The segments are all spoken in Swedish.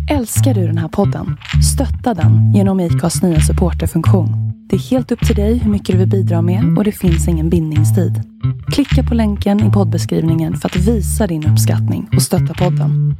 Älskar du den här podden? Stötta den genom IKAs nya supporterfunktion. Det är helt upp till dig hur mycket du vill bidra med och det finns ingen bindningstid. Klicka på länken i poddbeskrivningen för att visa din uppskattning och stötta podden.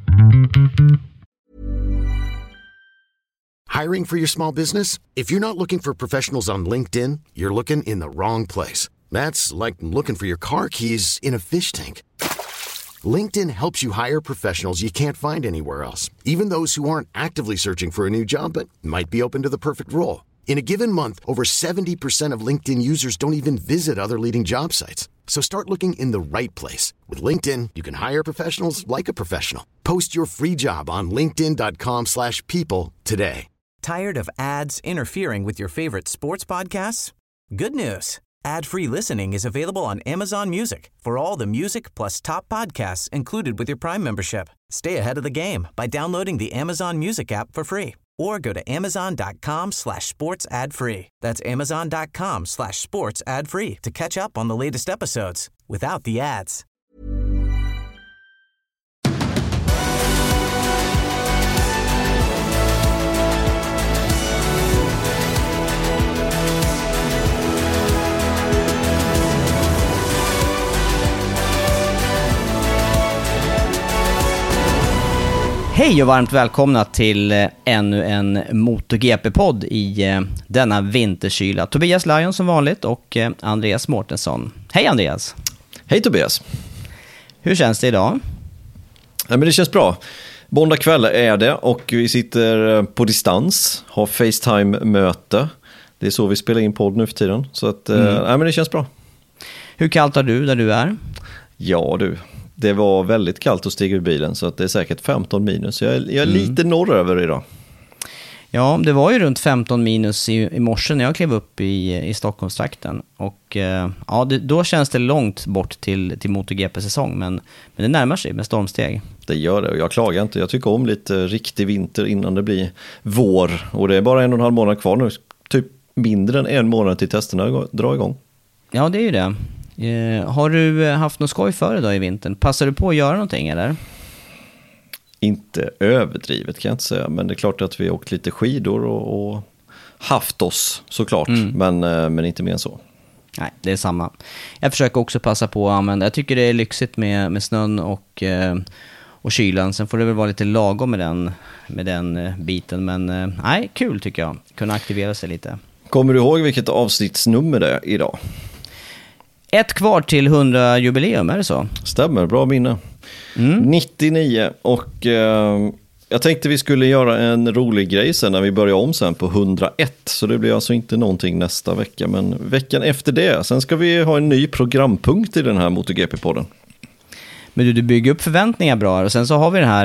Hiring for your small business? If you're not looking for professionals on LinkedIn, you're looking in the wrong place. That's like looking for your car keys in a fish tank. LinkedIn helps you hire professionals you can't find anywhere else, even those who aren't actively searching for a new job but might be open to the perfect role. In a given month, over 70% of LinkedIn users don't even visit other leading job sites. So start looking in the right place. With LinkedIn, you can hire professionals like a professional. Post your free job on linkedin.com/people today. Tired of ads interfering with your favorite sports podcasts? Good news. Ad-free listening is available on Amazon Music for all the music plus top podcasts included with your Prime membership. Stay ahead of the game by downloading the Amazon Music app for free or go to amazon.com/sports ad free. That's amazon.com/sports ad free to catch up on the latest episodes without the ads. Hej och varmt välkomna till ännu en MotoGP-podd i denna vinterkyla. Tobias Lajon som vanligt och Andreas Mårtensson. Hej Andreas! Hej Tobias! Hur känns det idag? Ja, men det känns bra. Måndag kväll är det och vi sitter på distans, har FaceTime-möte. Det är så vi spelar in podd nu för tiden. Så att, men det känns bra. Hur kallt har du där du är? Ja du, det var väldigt kallt att stiga ur bilen så att det är säkert 15 minus. Jag är lite norröver idag. Ja, det var ju runt 15 minus i morse när jag klev upp i Stockholmstrakten. Och ja, då känns det långt bort till MotoGP-säsong. Men det närmar sig med stormsteg. Det gör det och jag klagar inte. Jag tycker om lite riktig vinter innan det blir vår. Och det är bara 1,5 månad kvar nu. Typ mindre än 1 månad till testerna drar igång. Ja, det är ju det. Har du haft något skoj för dig då i vintern? Passar du på att göra någonting eller? Inte överdrivet kan jag inte säga. Men det är klart att vi har åkt lite skidor och haft oss såklart. Men inte mer än så. Nej, det är samma. Jag försöker också passa på att använda. Jag tycker det är lyxigt med snön och kylan. Sen får det väl vara lite lagom med den biten. Men nej, kul tycker jag. Kunna aktivera sig lite. Kommer du ihåg vilket avsnittsnummer det är idag? 1 kvar till 100-jubileum, är det så? Stämmer, bra minne. 99 och jag tänkte vi skulle göra en rolig grej sen när vi börjar om sen på 101. Så det blir alltså inte någonting nästa vecka men veckan efter det. Sen ska vi ha en ny programpunkt i den här MotoGP-podden. Men du bygger upp förväntningar bra och sen så har vi den här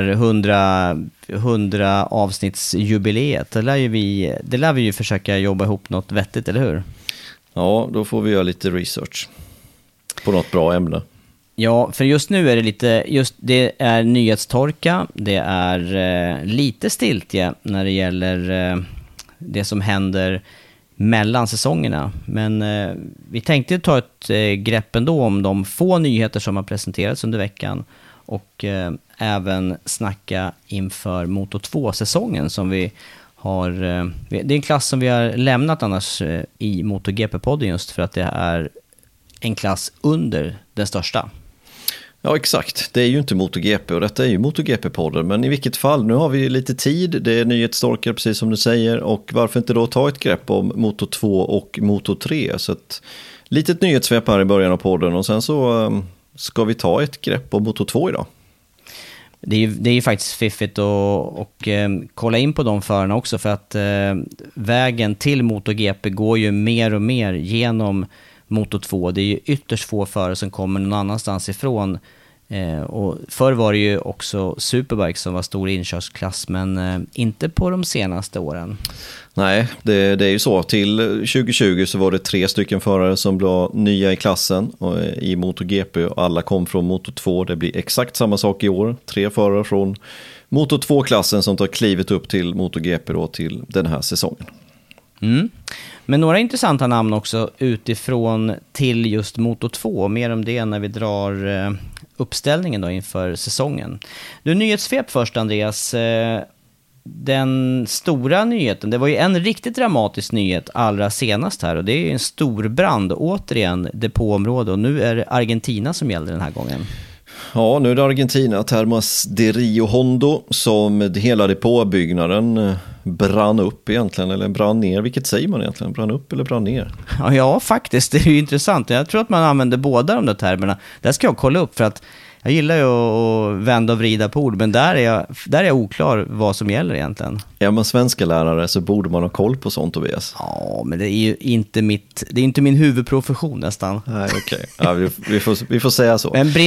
100 avsnittsjubileet. Det lär vi ju försöka jobba ihop något vettigt, eller hur? Ja, då får vi göra lite research på något bra ämne. Ja, för just nu är det är nyhetstorka, det är lite stiltje när det gäller det som händer mellan säsongerna. Men vi tänkte ta ett grepp ändå om de få nyheter som har presenterats under veckan och även snacka inför Moto2-säsongen som vi har. Det är en klass som vi har lämnat annars i MotoGP-podden just för att det är en klass under den största. Ja, exakt. Det är ju inte MotoGP och detta är ju MotoGP-podden. Men i vilket fall, nu har vi lite tid. Det är nyhetsstorkar precis som du säger. Och varför inte då ta ett grepp om Moto2 och Moto3? Så ett litet nyhetssvep här i början av podden. Och sen så ska vi ta ett grepp om Moto2 idag. Det är ju faktiskt fiffigt och kolla in på de förarna också. För att vägen till MotoGP går ju mer och mer genom Moto2. Det är ju ytterst få förare som kommer någon annanstans ifrån. Och förr var det ju också Superbike som var stor inkörsklass, men inte på de senaste åren. Nej, det är ju så. Till 2020 så var det 3 stycken förare som blev nya i klassen i MotoGP och alla kom från Moto2. Det blir exakt samma sak i år. 3 förare från Moto2-klassen som tar klivet upp till MotoGP då till den här säsongen. Men några intressanta namn också utifrån till just Moto2. Mer om det när vi drar uppställningen då inför säsongen. Du, nyhetssvep först Andreas. den stora nyheten, det var ju en riktigt dramatisk nyhet allra senast här, och det är ju en stor brand återigen depåområde, och nu är det Argentina som gäller den här gången. Ja, nu är det Argentina, Termas de Rio Hondo, som hela depåbyggnaden brann upp egentligen, eller brann ner, vilket säger man egentligen, brann upp eller brann ner? Ja, faktiskt, det är ju intressant. Jag tror att man använder båda de där termerna. Där ska jag kolla upp, för att jag gillar ju att vända och vrida på ord, men där är jag oklar vad som gäller egentligen. Är man svenska lärare så borde man ha koll på sånt, Tobias. Ja, men det är ju inte inte min huvudprofession nästan. Nej, okej. Ja, vi får säga så. Men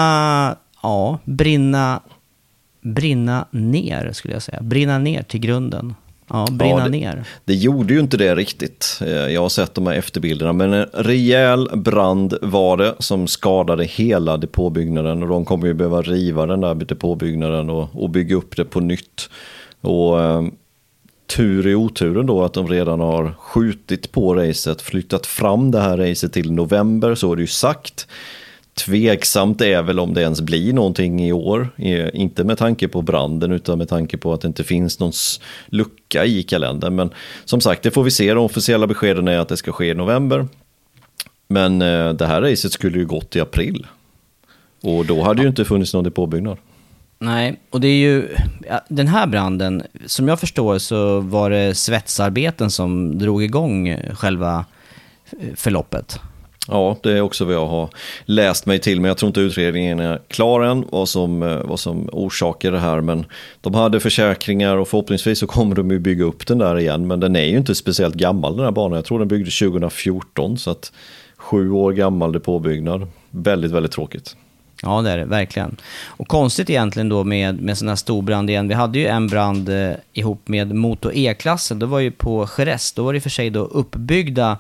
brinna ner skulle jag säga. Brinna ner till grunden. Ja, brinna ner. Det gjorde ju inte det riktigt. Jag har sett de här efterbilderna, men en rejäl brand var det som skadade hela depåbyggnaden, och de kommer ju behöva riva den där depåbyggnaden och bygga upp det på nytt. Och tur i oturen då att de redan har skjutit på racet, flyttat fram det här racet till november, så är det ju sagt. Tveksamt är väl om det ens blir någonting i år, inte med tanke på branden utan med tanke på att det inte finns någon lucka i kalendern. Men som sagt, det får vi se. De officiella beskeden är att det ska ske i november. Men det här racet skulle ju gått i april, och då hade ju inte funnits någon depåbyggnad. Nej, och det är ju den här branden, som jag förstår så var det svetsarbeten som drog igång själva förloppet. Ja, det är också vad jag har läst mig till, men jag tror inte utredningen är klar än vad som orsakar det här. Men de hade försäkringar, och förhoppningsvis så kommer de ju bygga upp den där igen. Men den är ju inte speciellt gammal, den här banan. Jag tror den byggdes 2014, så att 7 år gammal depåbyggnad. Väldigt, väldigt tråkigt. Ja, det är det, verkligen. Och konstigt egentligen då med sån här stor brand igen. Vi hade ju en brand ihop med Moto E-klassen. Det var ju på Jerez. Då var det för sig då uppbyggda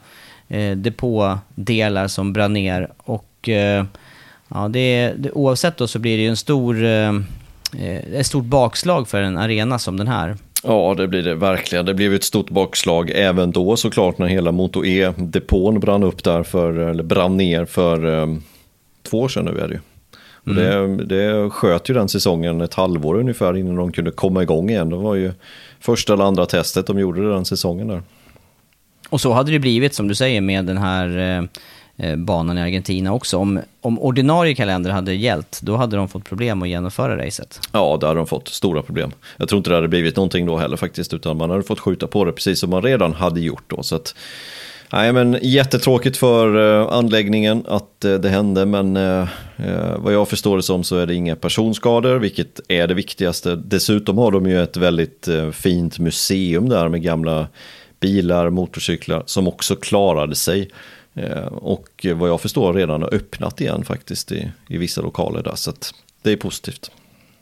depådelar som brann ner, och ja, det oavsett då så blir det ju ett stort bakslag för en arena som den här. Ja, det blir det verkligen. Det blev ett stort bakslag även då såklart när hela Moto E-depån brann upp där eller brann ner för 2 år sedan nu är det ju. Och det sköt ju den säsongen ett halvår ungefär innan de kunde komma igång igen. Det var ju första eller andra testet de gjorde den säsongen där. Och så hade det blivit, som du säger, med den här banan i Argentina också. Om ordinarie kalender hade gällt, då hade de fått problem att genomföra racet. Ja, där hade de fått stora problem. Jag tror inte det hade blivit någonting då heller faktiskt, utan man hade fått skjuta på det precis som man redan hade gjort då. Så att, nej, men jättetråkigt för anläggningen att det hände, men vad jag förstår det som så är det inga personskador, vilket är det viktigaste. Dessutom har de ju ett väldigt fint museum där med gamla bilar, motorcyklar som också klarade sig, och vad jag förstår redan har öppnat igen faktiskt i vissa lokaler där, så att det är positivt.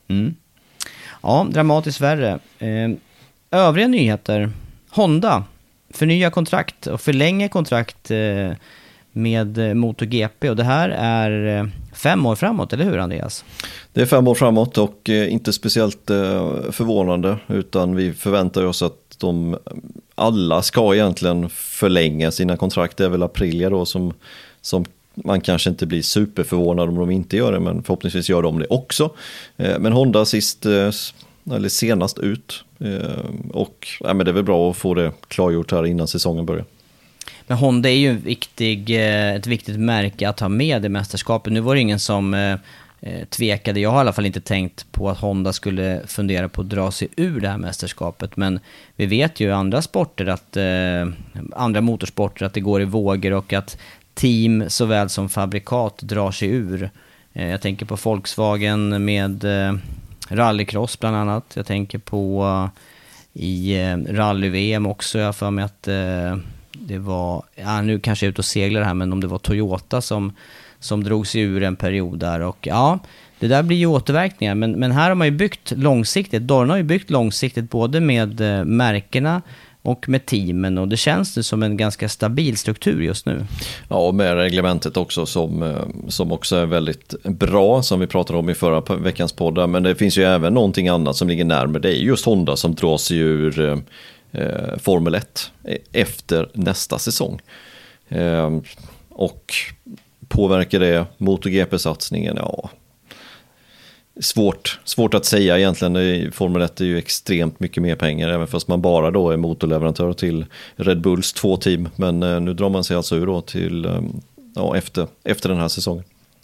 Ja, dramatiskt värre. Övriga nyheter. Honda förnya kontrakt och förlänga kontrakt med MotoGP, och det här är 5 år framåt, eller hur Andreas? Det är 5 år framåt, och inte speciellt förvånande, utan vi förväntar oss att de alla ska egentligen förlänga sina kontrakt. Det är väl Aprilia då som man kanske inte blir superförvånad om de inte gör det, men förhoppningsvis gör de det också. Men Honda senast ut, och men det är väl bra att få det klargjort här innan säsongen börjar. Men Honda är ju ett viktigt märke att ha med i mästerskapet. Nu var det ingen som tvekade. Jag har i alla fall inte tänkt på att Honda skulle fundera på att dra sig ur det här mästerskapet. Men vi vet ju i andra sporter, andra motorsporter, att det går i vågor och att team såväl som fabrikat drar sig ur. Jag tänker på Volkswagen med rallycross bland annat. Jag tänker på i rally-VM också. Jag för mig att det var, nu kanske jag är ute och seglar här, men om det var Toyota som drog sig ur en period där. Och ja, det där blir ju återverkningar. Men här har man ju byggt långsiktigt. Dorna har ju byggt långsiktigt både med märkena och med teamen, och det känns det som en ganska stabil struktur just nu. Ja, och med reglementet också som också är väldigt bra, som vi pratade om i förra veckans poddar. Men det finns ju även någonting annat som ligger närmare. Det är just Honda som drar sig ur Formel 1 efter nästa säsong. Och påverkar det MotoGP-satsningen? Ja, Svårt att säga egentligen. Formel 1 är ju extremt mycket mer pengar, även fast man bara då är motorleverantör till Red Bulls 2 team. Men nu drar man sig alltså ur då till efter den här säsongen.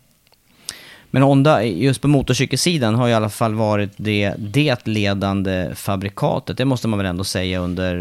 Men Honda, just på motorcykelsidan, har i alla fall varit det ledande fabrikatet. Det måste man väl ändå säga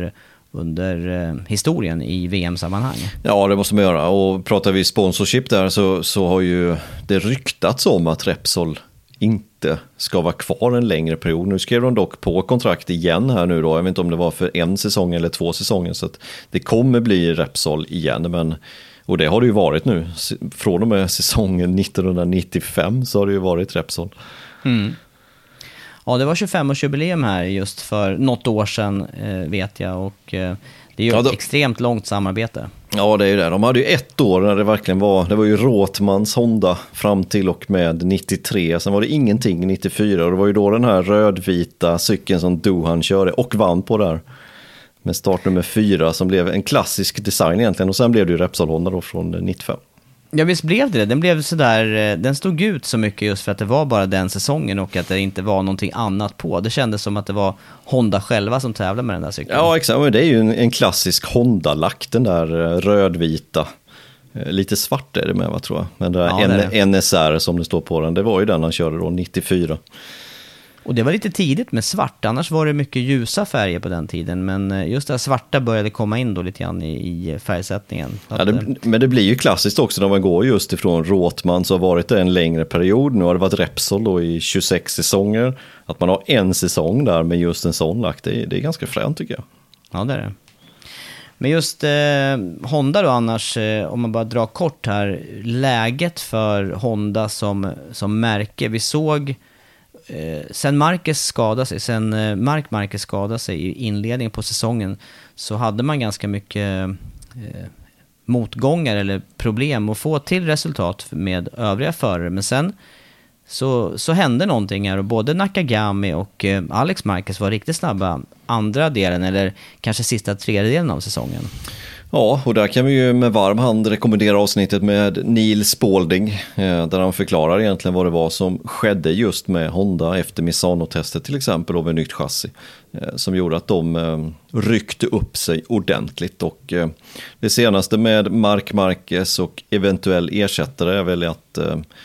under historien i VM-sammanhang. Ja, det måste man göra. Och pratar vi sponsorship där så har ju det ryktats om att Repsol inte ska vara kvar en längre period. Nu skrev de dock på kontrakt igen här nu då. Jag vet inte om det var för 1 säsong eller 2 säsonger, så att det kommer bli Repsol igen. Och det har det ju varit nu. Från och med säsongen 1995 så har det ju varit Repsol. Mm. Ja, det var 25-årsjubileum här just för något år sedan, vet jag. Och det är ju ett extremt långt samarbete. Ja, det är ju det. De hade ju 1 år när det verkligen det var ju Rothmans Honda fram till och med 93. Sen var det ingenting 94, och det var ju då den här rödvita cykeln som Doohan körde och vann på där. Med startnummer 4 som blev en klassisk design egentligen, och sen blev det ju Repsol Honda då från 95. Ja, visst blev det. Den blev sådär, den stod ut så mycket just för att det var bara den säsongen och att det inte var någonting annat på. Det kändes som att det var Honda själva som tävlade med den där cykeln. Ja, exakt. Men det är ju en klassisk Honda-lack, den där rödvita. Lite svart är det med, tror jag. Men det NSR som det står på den, det var ju den han körde då 94. Och det var lite tidigt med svart, annars var det mycket ljusa färger på den tiden. Men just det svarta började komma in då lite grann i färgsättningen. Ja, men det blir ju klassiskt också när man går just ifrån Rothman, så har varit det en längre period. Nu har det varit Repsol då i 26 säsonger. Att man har en säsong där med just en sån lack, det är ganska fränt tycker jag. Ja, det är det. Men just Honda då annars, om man bara drar kort här, läget för Honda som märke. Vi såg sen Mark Marquez skadade sig i inledningen på säsongen, så hade man ganska mycket motgångar eller problem att få till resultat med övriga förare. Men sen så hände någonting här, och både Nakagami och Alex Marquez var riktigt snabba andra delen, eller kanske sista tredjedelen av säsongen. Ja, och där kan vi ju med varm hand rekommendera avsnittet med Neil Spalding, där han förklarar egentligen vad det var som skedde just med Honda efter Misano-testet till exempel, och med nytt chassi, som gjorde att de ryckte upp sig ordentligt. Och det senaste med Marc Marquez och eventuell ersättare är väl att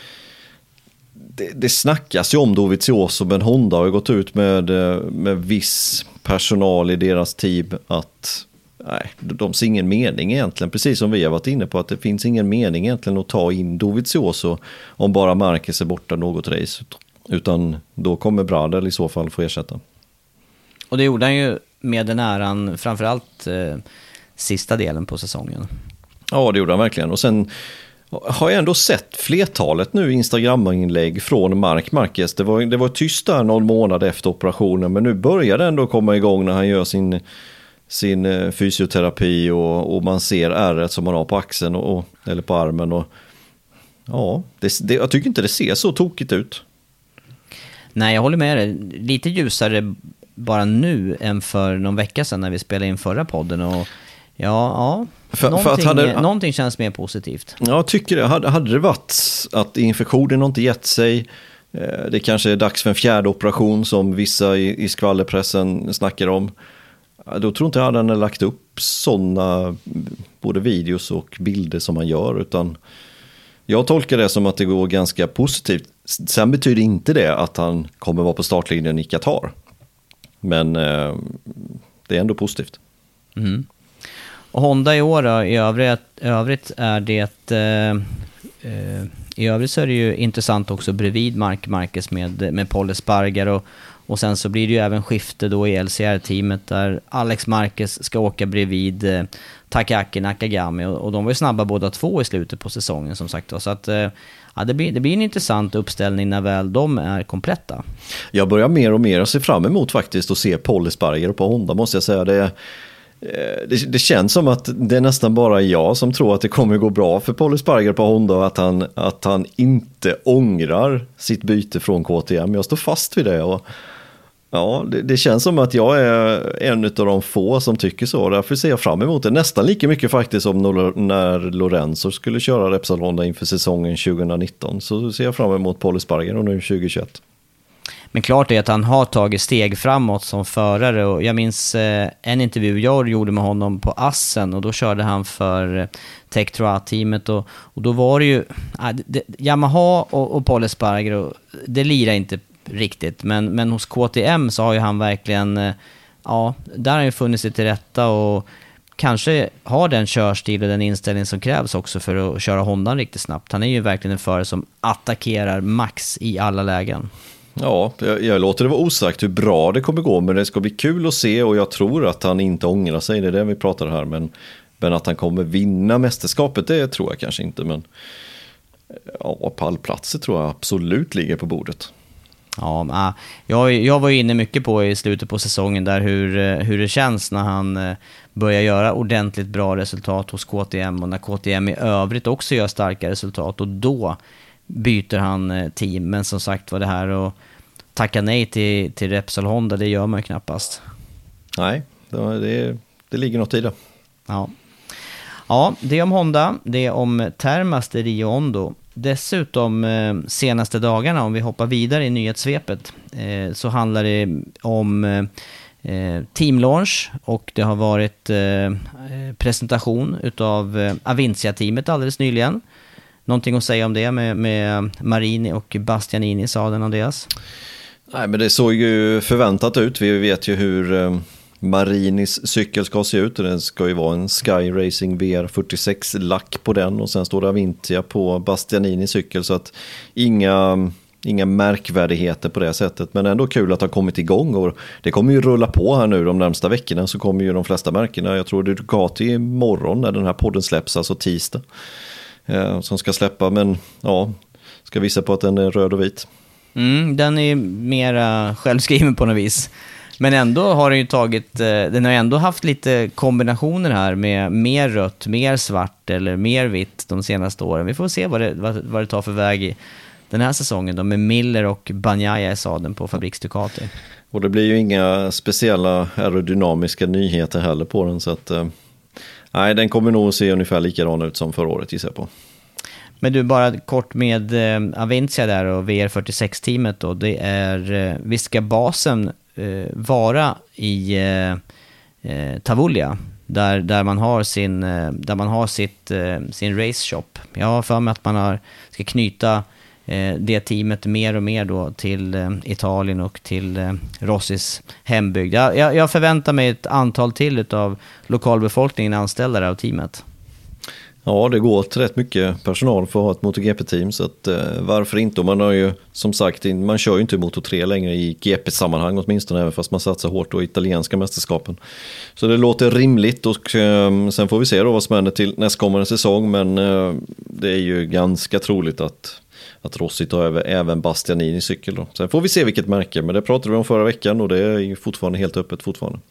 det snackas ju om Dovizioso, men Honda har ju gått ut med viss personal i deras team att nej, de ser ingen mening egentligen, precis som vi har varit inne på, att det finns ingen mening egentligen att ta in Dovizioso om bara Marquez är borta något race, utan då kommer Bradel i så fall få ersätta. Och det gjorde han ju med den äran, framförallt sista delen på säsongen. Ja, det gjorde han verkligen. Och sen har jag ändå sett flertalet nu Instagram-inlägg från Marc Marquez. Det var tyst där någon månad efter operationen, men nu börjar det ändå komma igång när han gör sin fysioterapi och man ser ärret som man har på axeln eller på armen. Och ja, jag tycker inte det ser så tokigt ut. Nej, jag håller med dig. Lite ljusare bara nu än för någon vecka sedan när vi spelade in förra podden. Och någonting känns mer positivt. Jag tycker det. Hade det varit att infektionen inte gett sig, det kanske är dags för en 4:e operation som vissa i skvallerpressen snackar om, då tror inte jag hade lagt upp sådana både videos och bilder som man gör, utan jag tolkar det som att det går ganska positivt. Sen betyder inte det att han kommer vara på startlinjen i Qatar, men det är ändå positivt. Mm. Och Honda i år då, i övrigt är det i övrigt så är det ju intressant också bredvid Marc Marquez med Pol Espargaro, och sen så blir det ju även skifte då i LCR-teamet där Alex Marquez ska åka bredvid Takaaki Nakagami, och de var ju snabba båda två i slutet på säsongen som sagt då. Så att det blir en intressant uppställning när väl de är kompletta. Jag börjar mer och mer se fram emot faktiskt att se Pol Espargaro på Honda, måste jag säga. Det känns som att det är nästan bara jag som tror att det kommer gå bra för Pol Espargaro på Honda, och att han inte ångrar sitt byte från KTM. Jag står fast vid det, och ja, det känns som att jag är en av de få som tycker så. Därför ser jag fram emot det nästan lika mycket faktiskt som när Lorenzo skulle köra Repsol Honda inför säsongen 2019. Så ser jag fram emot Pol Espargaro nu 2021. Men klart är att han har tagit steg framåt som förare, och jag minns en intervju jag gjorde med honom på Assen, och då körde han för Tech Trois-teamet, och då var det ju Yamaha och Paul Espargaro, det lirar inte riktigt, men hos KTM så har ju han verkligen där har han ju funnit sig till rätta och kanske har den körstil och den inställning som krävs också för att köra Honda riktigt snabbt. Han är ju verkligen en förare som attackerar max i alla lägen. Ja, jag låter det vara osagt hur bra det kommer gå, men det ska bli kul att se, och jag tror att han inte ångrar sig, det är det vi pratar här, men att han kommer vinna mästerskapet, det tror jag kanske inte, men pallplatser tror jag absolut ligger på bordet. Ja, jag var ju inne mycket på i slutet på säsongen där hur det känns när han börjar göra ordentligt bra resultat hos KTM, och när KTM i övrigt också gör starka resultat, och då byter han team. Men som sagt var, det här och tacka nej till Repsol Honda, det gör man ju knappast. Nej, det ligger något i det. Ja, det är om Honda, det är om Termas de Rio Hondo. Dessutom senaste dagarna, om vi hoppar vidare i nyhetssvepet, så handlar det om teamlaunch, och det har varit presentation utav Avintia-teamet alldeles nyligen. Någonting att säga om det med Marini och Bastianini, sa den Andreas? Nej, men det såg ju förväntat ut. Vi vet ju hur Marinis cykel ska se ut. Den ska ju vara en Sky Racing VR46-lack på den, och sen står det Avintia på Bastianinis cykel, så att inga märkvärdigheter på det sättet, men ändå kul att ha kommit igång, och det kommer ju rulla på här nu de närmsta veckorna, så kommer ju de flesta märkena, jag tror det är Ducati imorgon när den här podden släpps, alltså tisdag, som ska släppa, men ska visa på att den är röd och vit. Den är mera självskriven på något vis. Men ändå har den har ändå haft lite kombinationer här med mer rött, mer svart eller mer vitt de senaste åren. Vi får se vad det tar för väg i den här säsongen då, med Miller och Bagnaia i sadeln på Fabriks Ducati. Och det blir ju inga speciella aerodynamiska nyheter heller på den, så att den kommer nog se ungefär likadan ut som förra året, gissar jag på. Men du, bara kort med Avintia där och VR46-teamet då, det är, visst ska basen vara i Tavullia, där man har sin race shop. Jag har för mig att man ska knyta det teamet mer och mer då till Italien och till Rossis hembygd. Jag förväntar mig ett antal till av lokalbefolkningen anställda av teamet. Ja, det går åt rätt mycket personal för att ha ett MotoGP-team, så att varför inte? Och man har ju, som sagt, man kör ju inte Moto3 längre i GP-sammanhang åtminstone, även fast man satsar hårt på italienska mästerskapen. Så det låter rimligt, och sen får vi se då vad som händer till nästkommande säsong, men det är ju ganska troligt att Rossi tar över även Bastianini cykel då. Sen får vi se vilket märke, men det pratade vi om förra veckan, och det är ju fortfarande helt öppet fortfarande.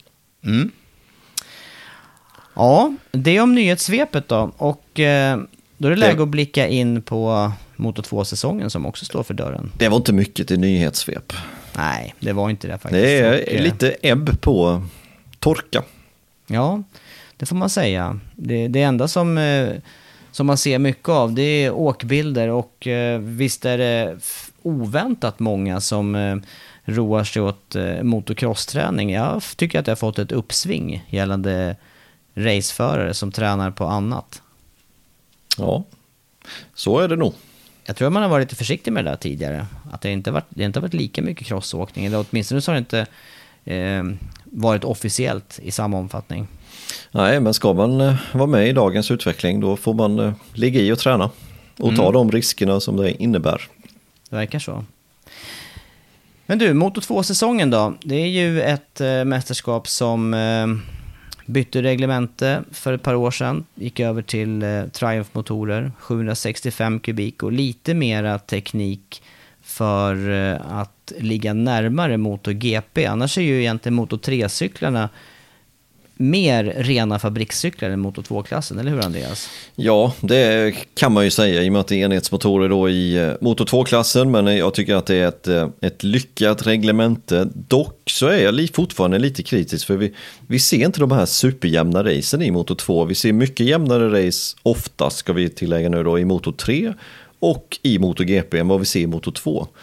Ja, det är om nyhetssvepet då, och då är det läge att blicka in på Moto2-säsongen som också står för dörren. Det var inte mycket till nyhetssvep. Nej, det var inte det faktiskt. Det är lite ebb på torka. Ja, det får man säga. Det enda som man ser mycket av, det är åkbilder, och visst är det oväntat många som roar sig åt motocross-träning. Jag tycker att jag har fått ett uppsving gällande raceförare som tränar på annat. Ja, så är det nog. Jag tror att man har varit lite försiktig med det där tidigare. Att det inte har varit lika mycket crossåkning. Eller åtminstone så har det inte varit officiellt i samma omfattning. Nej, men ska man vara med i dagens utveckling, då får man ligga i och träna. Och ta de riskerna som det innebär. Det verkar så. Men du, Moto2-säsongen då. Det är ju ett mästerskap som bytte reglemente för ett par år sedan. Gick över till Triumph-motorer, 765 kubik och lite mera teknik för att ligga närmare MotoGP. Annars är ju egentligen Moto3-cyklarna mer rena fabrikscyklar än Moto2-klassen, eller hur Andreas? Ja, det kan man ju säga i och med att det är enhetsmotorer då i Moto2-klassen, men jag tycker att det är ett lyckat reglemente. Dock så är jag fortfarande lite kritisk, för vi ser inte de här superjämna racen i Moto2. Vi ser mycket jämnare race, oftast ska vi tillägga nu då, i Moto3 och i MotoGP än vad vi ser i Moto2.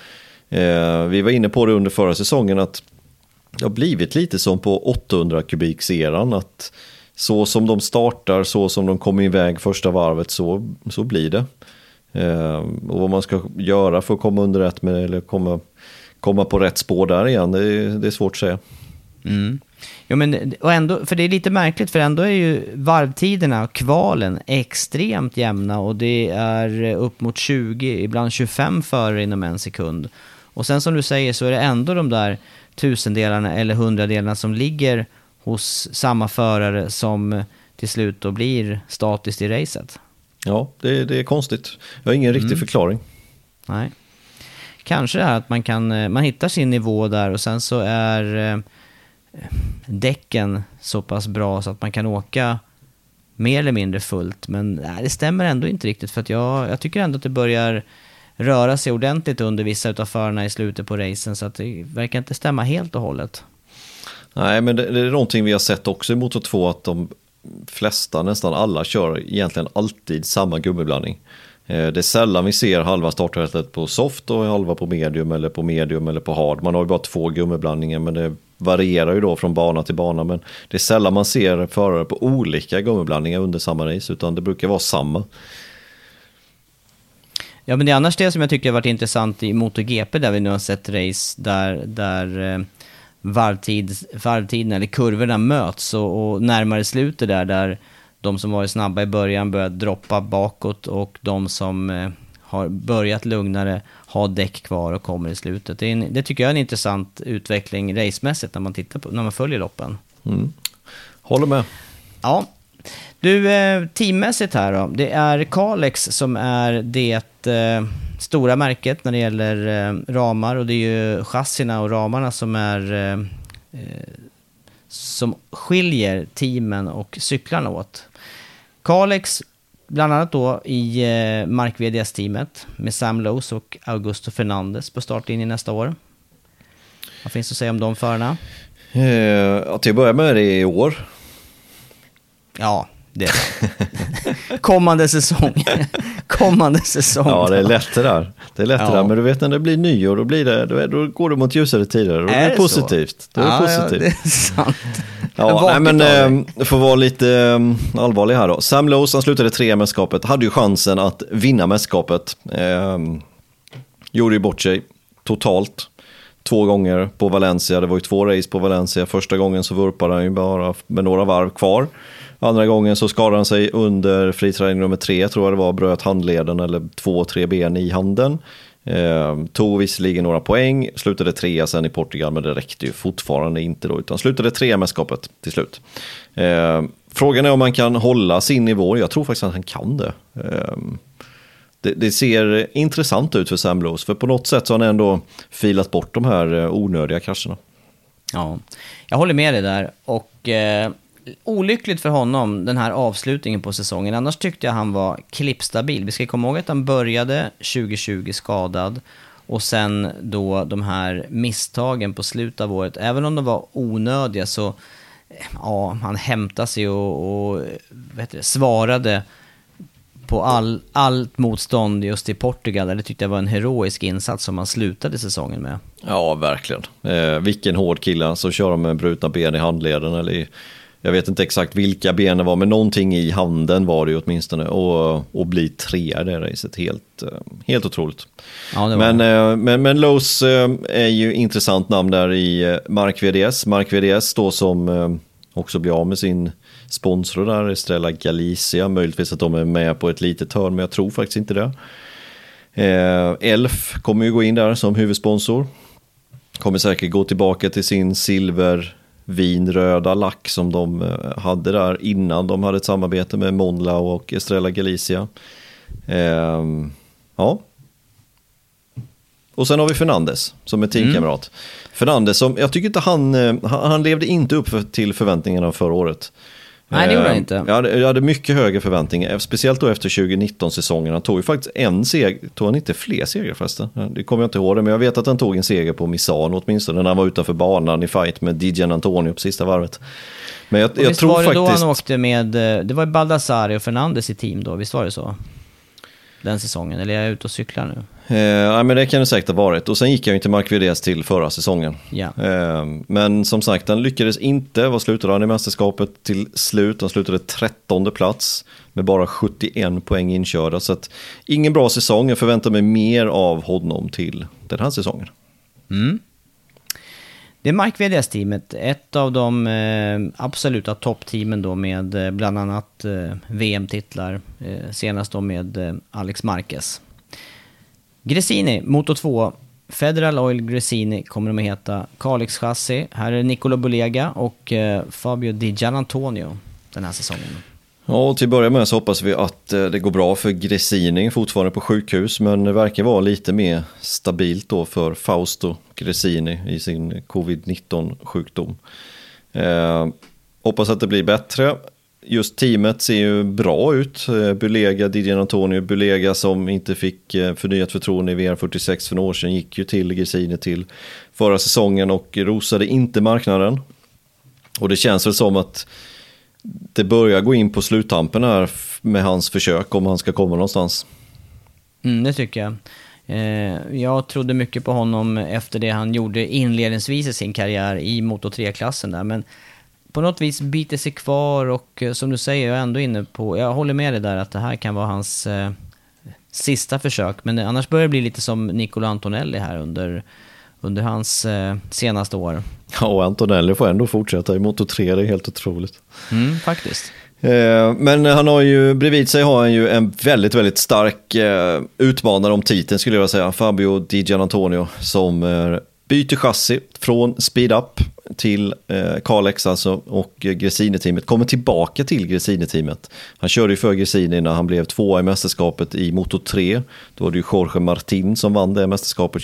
Vi var inne på det under förra säsongen att det har blivit lite som på 800 kubikseran, att så som de startar, så som de kommer iväg första varvet, så blir det. Och vad man ska göra för att komma under rätt med, eller komma på rätt spår där igen, det är svårt att säga. Mm. Jo, men, och ändå, för det är lite märkligt, för ändå är ju varvtiderna och kvalen extremt jämna, och det är upp mot 20, ibland 25 förare inom en sekund. Och sen som du säger så är det ändå de där tusendelarna eller hundradelarna som ligger hos samma förare som till slut då blir statiskt i racet. Ja, det är konstigt. Jag har ingen riktig förklaring. Nej. Kanske det här att man hittar sin nivå där, och sen så är däcken så pass bra så att man kan åka mer eller mindre fullt. Men det stämmer ändå inte riktigt, för att jag tycker ändå att det börjar röra sig ordentligt under vissa utav förarna i slutet på racen, så att det verkar inte stämma helt och hållet. Nej, men det är någonting vi har sett också i Moto 2, att de flesta, nästan alla, kör egentligen alltid samma gummiblandning. Det är sällan vi ser halva startfältet på soft och halva på medium eller på hard. Man har ju bara 2 gummiblandningar, men det varierar ju då från bana till bana. Men det är sällan man ser förare på olika gummiblandningar under samma race, utan det brukar vara samma. Ja, men det är annars det som jag tycker har varit intressant i MotoGP, där vi nu har sett race där varvtiden eller kurvorna möts och närmare slutet där de som var snabba i början börjar droppa bakåt, och de som har börjat lugnare har däck kvar och kommer i slutet. Det tycker jag är en intressant utveckling racemässigt när man följer loppen. Håller med. Ja. Du, teammässigt här då. Det är Kalex som är det stora märket när det gäller ramar, och det är ju chassina och ramarna som är som skiljer teamen och cyklarna åt. Kalex bland annat då i Mark VDS-teamet med Sam Lowes och Augusto Fernandez på startlinjen nästa år. Vad finns det att säga om de förarna? Till att börja med det i år. Ja, det kommande säsong. Ja, det är lätt det där. Men du vet, när det blir nyår, då går det mot ljusare tider, och det är positivt. Det är positivt. Ja, det är sant. Ja, men för att vara lite allvarlig här då. Sam Lowes, han slutade 3 mästerskapet, hade ju chansen att vinna mästerskapet. Gjorde ju bort sig totalt 2 gånger på Valencia. Det var ju 2 race på Valencia. Första gången så vurpade han ju bara med några varv kvar. Andra gången så skadade han sig under friträning nummer 3, tror jag det var, bröt handleden eller 2-3 ben i handen. Tog visserligen några poäng, slutade 3 sen i Portugal, men det räckte ju fortfarande inte då, utan slutade 3 mästerskapet till slut. Frågan är om man kan hålla sin nivå. Jag tror faktiskt att han kan det. Det ser intressant ut för Sam Lowes, för på något sätt så har han ändå filat bort de här onödiga krascherna. Ja, jag håller med dig där, och olyckligt för honom den här avslutningen på säsongen. Annars tyckte jag han var klippstabil. Vi ska komma ihåg att han började 2020 skadad, och sen då de här misstagen på slutet av året, även om de var onödiga, så ja, han hämtade sig och svarade på allt motstånd just i Portugal. Det tyckte jag var en heroisk insats som han slutade säsongen med. Ja, verkligen. Vilken hård kille, så kör de med brutna ben i handleden, eller jag vet inte exakt vilka ben det var, men någonting i handen var det ju åtminstone, och bli 3 i det racet, helt otroligt. Ja, det var men Lowes är ju intressant namn där i Mark VDS då, som också blir av med sin sponsor där, Estrella Galicia. Möjligtvis att de är med på ett litet hörn, men jag tror faktiskt inte det. Elf kommer ju gå in där som huvudsponsor. Kommer säkert gå tillbaka till sin vinröda lack som de hade där innan de hade ett samarbete med Monla och Estrella Galicia. Ja. Och sen har vi Fernandez som är teamkamrat. Fernandez, som jag tycker inte han levde inte upp till förväntningarna förra året. Nej, det gjorde han inte. Jag hade mycket högre förväntningar, speciellt då efter 2019-säsongen. Han tog ju faktiskt en seger, tog han inte fler segrar förresten? Det kommer jag inte ihåg det, men jag vet att han tog en seger på Misano åtminstone, när han var utanför banan i fight med Dijan Antonio på sista varvet. Men jag tror faktiskt... Då han åkte med, det var Baldassare och Fernandez i team då, visst var det så? den säsongen, eller är jag ute och cyklar nu? Ja, men det kan det säkert ha varit. Och sen gick jag ju till Mark VDS till förra säsongen. Ja. Men som sagt, han lyckades inte. Vad slutade han i mästerskapet till slut? Han slutade 13:e plats med bara 71 poäng inkörda. Så att ingen bra säsong. Jag förväntar mig mer av honom till den här säsongen. Mm. Det är Mark VDS-teamet, ett av de absoluta toppteamen då med bland annat VM-titlar, senast då med Alex Marquez. Gresini, Moto 2, Federal Oil Gresini kommer de att heta, Kalix chassi. Här är Nicolo Bulega och Fabio Di Gianantonio den här säsongen. Ja, och till att börja med så hoppas vi att det går bra för Gresini, fortfarande på sjukhus, men det verkar vara lite mer stabilt då för Fausto Gresini i sin covid-19-sjukdom. Hoppas att det blir bättre. Just teamet ser ju bra ut. Bulega, Di Gianantonio, Bulega som inte fick förnyat förtroende i VR46 för några år sedan gick ju till Gresini till förra säsongen och rosade inte marknaden. Och det känns väl som att det börjar gå in på sluttampen här med hans försök om han ska komma någonstans. Det tycker jag. Jag trodde mycket på honom efter det han gjorde inledningsvis i sin karriär i Moto 3-klassen där, men på något vis biter sig kvar och som du säger, jag är ändå inne på, jag håller med dig där att det här kan vara hans sista försök, men annars börjar det bli lite som Nicolo Antonelli här under hans senaste år. Ja, och Antonelli får ändå fortsätta i Moto 3, det är helt otroligt. Faktiskt. Men han har ju, bredvid sig har han ju en väldigt, väldigt stark utmanare om titeln skulle jag säga, Fabio Di Gianantonio, som byter chassi från Speed Up till Kalex alltså, och Gresini-teamet kommer tillbaka till Gresini-teamet. Han körde ju för Gresini när han blev 2 i mästerskapet i Moto 3. Då var det ju Jorge Martin som vann det mästerskapet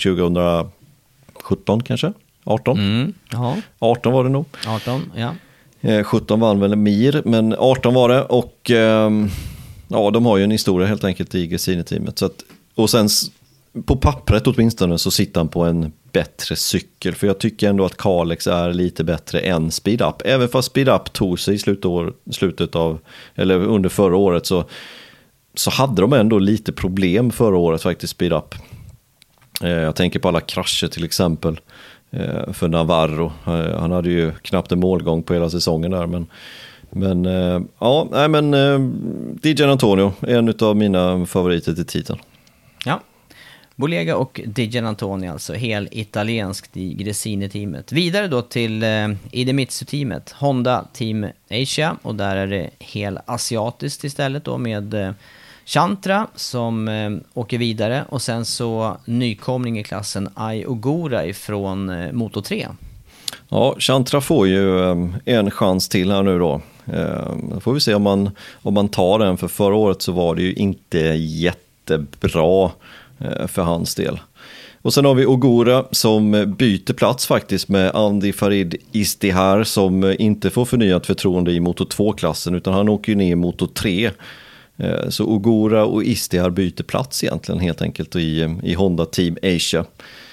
2017 kanske? 18? Ja. 18 var det nog. 18, ja. 17 vann väl Mir, men 18 var det och ja, de har ju en historia helt enkelt i Gresini-teamet. Så att, och sen på pappret åtminstone så sitter han på en bättre cykel, för jag tycker ändå att Kalex är lite bättre än Speed Up. Även fast Speed Up tog sig i slutet av, eller under förra året så hade de ändå lite problem förra året faktiskt, Speed Up. Jag tänker på alla krascher till exempel för Navarro. Han hade ju knappt en målgång på hela säsongen där, men ja, nej men Di Gianantonio är en av mina favoriter till titeln. Ja. Bulega och Di Gianantonio alltså, hel italienskt i Gresini-teamet. Vidare då till Idemitsu-teamet, Honda Team Asia, och där är det hel asiatiskt istället då med Chantra som åker vidare, och sen så nykomling i klassen Ai Ogura ifrån Moto 3. Ja, Chantra får ju en chans till här nu då. Får vi se om man tar den, för förra året så var det ju inte jättebra för hans del. Och sen har vi Ogura som byter plats faktiskt med Andy Farid Istihar som inte får förnyat förtroende i Moto 2-klassen, utan han åker ju ner i Moto 3. Så Ogura och Istihar byter plats egentligen helt enkelt i Honda Team Asia.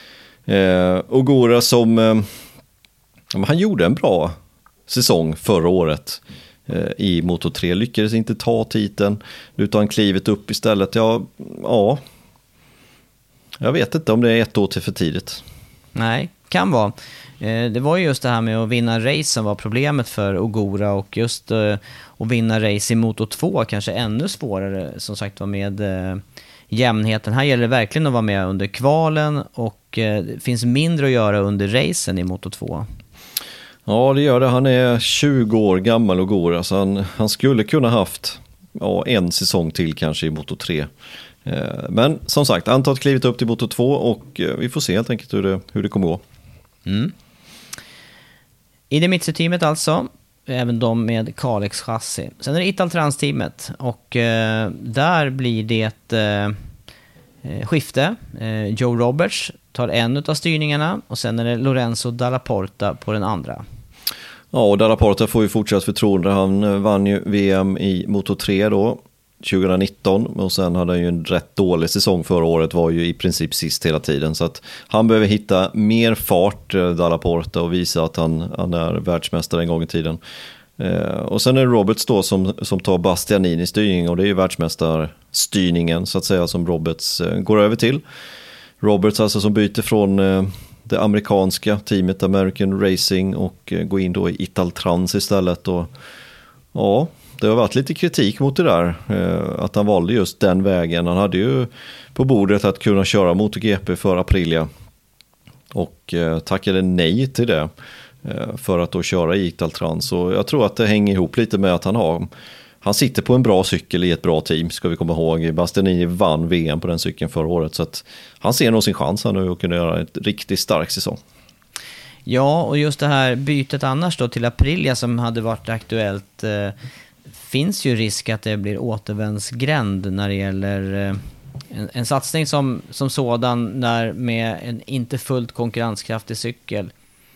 Ogura som han gjorde en bra säsong förra året i Moto 3, lyckades inte ta titeln utan klivet upp istället. Ja, jag vet inte om det är ett år till för tidigt. Nej, kan vara. Det var ju just det här med att vinna race som var problemet för Ogura, och just att vinna race i Moto 2 kanske ännu svårare, som sagt var, med jämnheten. Här gäller det verkligen att vara med under kvalen, och det finns mindre att göra under racen i Moto 2. Ja, det gör det. Han är 20 år gammal Ogura, så han skulle kunna haft en säsong till kanske i Moto 3. Men som sagt, antalet klivit upp till Moto 2 och vi får se helt enkelt hur det kommer gå. I det Mitsu-teamet alltså, även de med Kalex chassi. Sen är det Italtrans-teamet, och där blir det ett skifte. Joe Roberts tar en av styrningarna, och sen är det Lorenzo Dalla Porta på den andra. Ja, och Dalla Porta får ju fortsatt förtroende. Han vann ju VM i Moto 3 då 2019, och sen hade han ju en rätt dålig säsong förra året, var ju i princip sist hela tiden, så att han behöver hitta mer fart, Dalla Porta, och visa att han är världsmästare en gång i tiden. Och sen är det Roberts då som tar Bastianini styrning, och det är ju världsmästarstyrningen så att säga som Roberts går över till. Roberts alltså som byter från det amerikanska teamet American Racing och går in då i Italtrans istället. Och ja, det har varit lite kritik mot det där, att han valde just den vägen. Han hade ju på bordet att kunna köra MotoGP för Aprilia och tackade nej till det för att då köra i Italtrans. Och jag tror att det hänger ihop lite med att han sitter på en bra cykel i ett bra team, ska vi komma ihåg. Bastianini vann VM på den cykeln förra året, så att han ser nog sin chans nu att kunna göra ett riktigt stark säsong. Ja, och just det här bytet annars då till Aprilia som hade varit aktuellt, finns ju risk att det blir återvändsgränd när det gäller en satsning som sådan när med en inte fullt konkurrenskraftig cykel.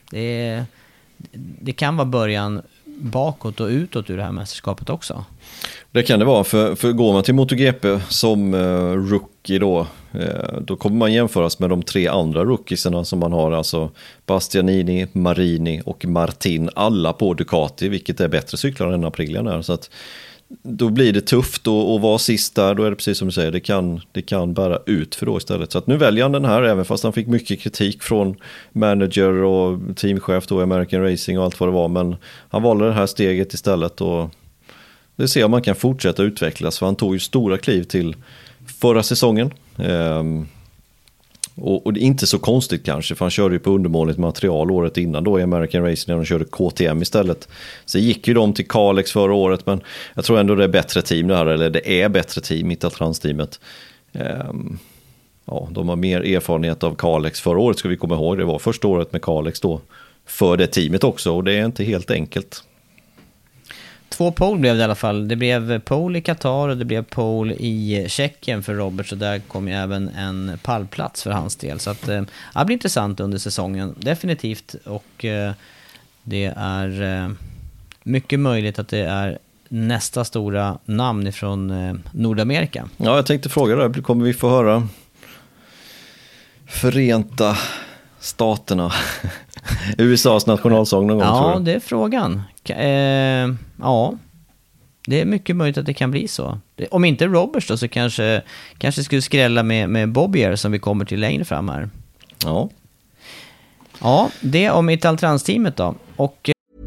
Det kan vara början bakåt och utåt ur det här mästerskapet också. Det kan det vara, för går man till MotoGP som rookie då kommer man jämföras med de 3 andra rookiesarna som man har, alltså Bastianini, Marini och Martin, alla på Ducati, vilket är bättre cyklar än Aprilia är. Så att då blir det tufft att vara sist där, då är det precis som du säger, det kan bära ut för då istället. Så att nu väljer han den här, även fast han fick mycket kritik från manager och teamchef då i American Racing och allt vad det var, men han valde det här steget istället och det ser om man kan fortsätta utvecklas, för han tog ju stora kliv till förra säsongen. Och det är inte så konstigt kanske, för han körde ju på undermåligt material året innan då i American Racing när de körde KTM istället. Så gick ju de till Kalex förra året, men jag tror ändå det är bättre team det här, eller det är bättre team, Italtrans-teamet. Ja, de har mer erfarenhet av Kalex förra året, ska vi komma ihåg. Det var första året med Kalex då för det teamet också, och det är inte helt enkelt. 2 pole blev det i alla fall. Det blev pole i Qatar och det blev pole i Tjeckien för Roberts, och där kom ju även en pallplats för hans del. Så att det blir intressant under säsongen, definitivt. Och det är mycket möjligt att det är nästa stora namn från Nordamerika. Ja, jag tänkte fråga där, kommer vi få höra Förenta Staterna USAs nationalsång någon gång? Ja, det är frågan. Ja, det är mycket möjligt att det kan bli så. Om inte Roberts då, så kanske skulle skrälla med Bobbier som vi kommer till längre fram här. Ja, det om Italtrans-teamet då. Och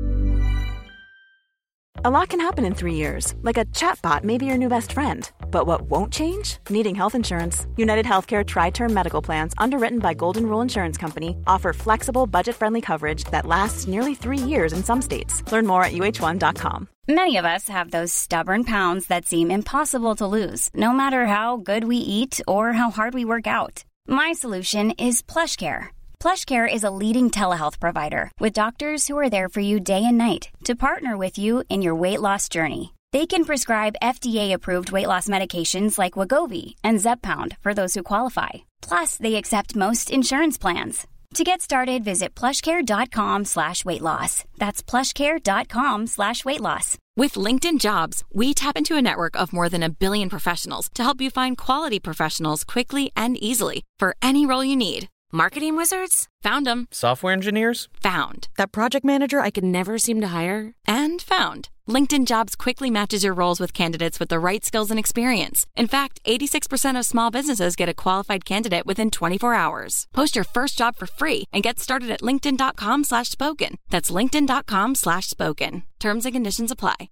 A lot can happen in 3 years, like a chatbot may be your new best friend. But what won't change? Needing health insurance. United Healthcare Tri-Term Medical Plans, underwritten by Golden Rule Insurance Company, offer flexible, budget-friendly coverage that lasts nearly 3 years in some states. Learn more at uh1.com. Many of us have those stubborn pounds that seem impossible to lose, no matter how good we eat or how hard we work out. My solution is PlushCare. PlushCare is a leading telehealth provider with doctors who are there for you day and night to partner with you in your weight loss journey. They can prescribe FDA-approved weight loss medications like Wegovy and Zepbound for those who qualify. Plus, they accept most insurance plans. To get started, visit plushcare.com/weightloss. That's plushcare.com/weightloss. With LinkedIn Jobs, we tap into a network of more than 1 billion professionals to help you find quality professionals quickly and easily for any role you need. Marketing wizards? Found them. Software engineers? Found. That project manager I could never seem to hire? And found. LinkedIn Jobs quickly matches your roles with candidates with the right skills and experience. In fact, 86% of small businesses get a qualified candidate within 24 hours. Post your first job for free and get started at linkedin.com/spoken. That's linkedin.com/spoken. Terms and conditions apply.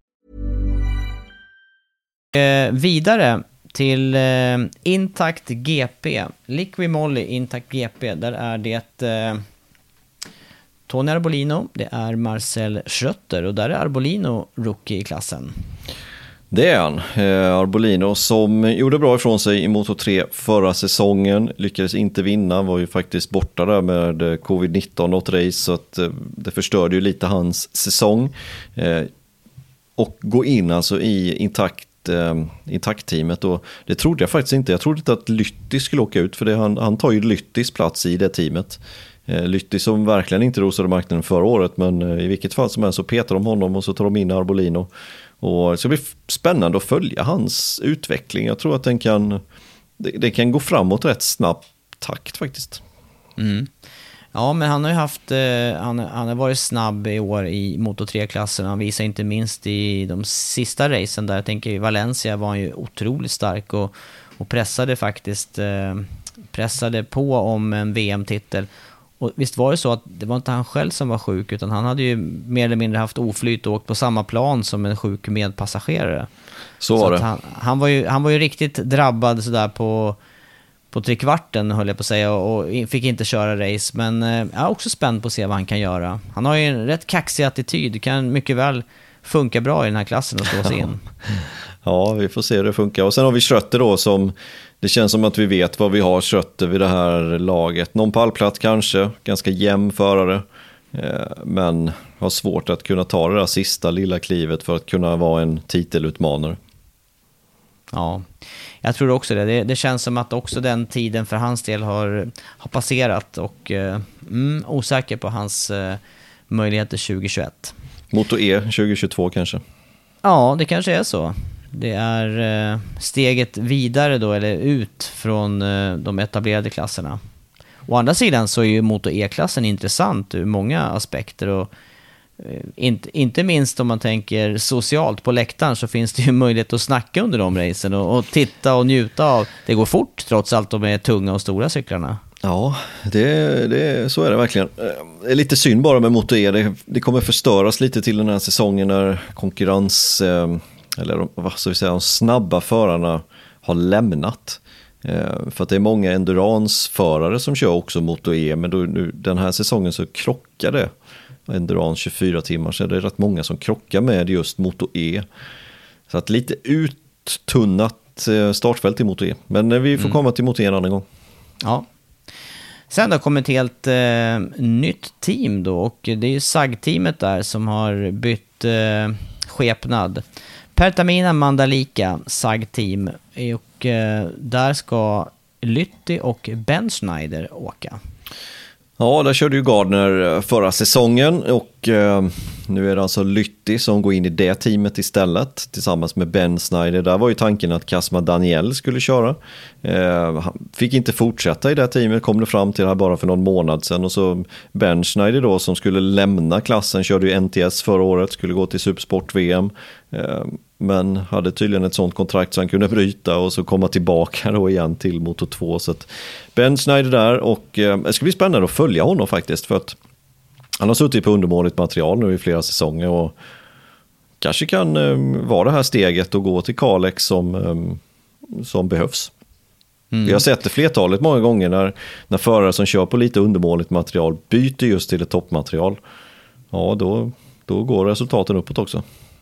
Vidare till Intact GP. Liqui Moly Intact GP. Där är det Tony Arbolino, det är Marcel Schrötter, och där är Arbolino rookie i klassen. Det är han. Arbolino som gjorde bra ifrån sig i Moto3 förra säsongen, lyckades inte vinna, var ju faktiskt borta där med covid-19 något race, så att det förstörde ju lite hans säsong. Och gå in alltså i Intakt-teamet, och det trodde jag faktiskt inte. Jag trodde inte att Lytti skulle åka ut, för det, han tar ju Lyttis plats i det teamet. Lytti som verkligen inte rosade marknaden förra året, men i vilket fall som helst så petar de honom och så tar de in Arbolino. Och så blir det spännande att följa hans utveckling. Jag tror att det kan gå framåt rätt snabbt takt faktiskt. Mm. Ja, men han har ju haft, han har varit snabb i år i Moto 3-klassen. Han visar inte minst i de sista racen där. Jag tänker i Valencia var han ju otroligt stark och pressade faktiskt, pressade på om en VM-titel. Och visst var det så att det var inte han själv som var sjuk, utan han hade ju mer eller mindre haft oflyt och åkt på samma plan som en sjuk medpassagerare. Så var det. Han var ju riktigt drabbad sådär på trekvarten, höll jag på att säga, och fick inte köra race. Men jag är också spänd på att se vad han kan göra. Han har ju en rätt kaxig attityd, kan mycket väl funka bra i den här klassen och slå sig in. Ja, vi får se hur det funkar. Och sen har vi Schrötter då, som det känns som att vi vet vad vi har Schrötter vid det här laget. Någon pallplats kanske, ganska jämn förare. Men har svårt att kunna ta det där sista lilla klivet för att kunna vara en titelutmanare. Ja, jag tror också det. Det känns som att också den tiden för hans del har passerat och osäker på hans möjligheter 2021. Moto E 2022 kanske? Ja, det kanske är så. Det är steget vidare då, eller ut från de etablerade klasserna. Å andra sidan så är ju Moto E-klassen intressant ur många aspekter, och inte minst om man tänker socialt på läktaren, så finns det ju möjlighet att snacka under de racen och titta och njuta av. Det går fort trots allt de är tunga och stora cyklarna. Ja, så är det verkligen. Det är lite synd bara med Moto E. Det kommer förstöras lite till den här säsongen när konkurrens, eller vad ska vi säga, de snabba förarna har lämnat. För att det är många endurance-förare som kör också Moto E, men då, den här säsongen så krockar det. Endurance 24 timmar, så det är rätt många som krockar med just Moto E. Så att lite uttunnat startfält i Moto E. Men vi får komma till Moto E en annan gång. Ja. Sen har kommit ett helt nytt team då, och det är ju SAG-teamet där som har bytt skepnad. Pertamina Mandalika SAG-team, och där ska Lütti och Ben Schneider åka. Ja, där körde ju Gardner förra säsongen, och nu är det alltså Lütti som går in i det teamet istället tillsammans med Ben Schneider. Där var ju tanken att Kasma Daniel skulle köra. Han fick inte fortsätta i det teamet, kom det fram till här bara för någon månad sedan. Och så Ben Schneider då, som skulle lämna klassen, körde ju NTS förra året, skulle gå till Supersport-VM. Men hade tydligen ett sånt kontrakt så han kunde bryta och så komma tillbaka då igen till Moto 2. Så att Ben Schneider där, och det ska bli spännande att följa honom faktiskt, för att han har suttit på undermåligt material nu i flera säsonger och kanske kan vara det här steget och gå till Kalex som behövs. Vi har sett det flertalet många gånger när förare som kör på lite undermåligt material byter just till ett toppmaterial. Ja, då går resultaten uppåt också.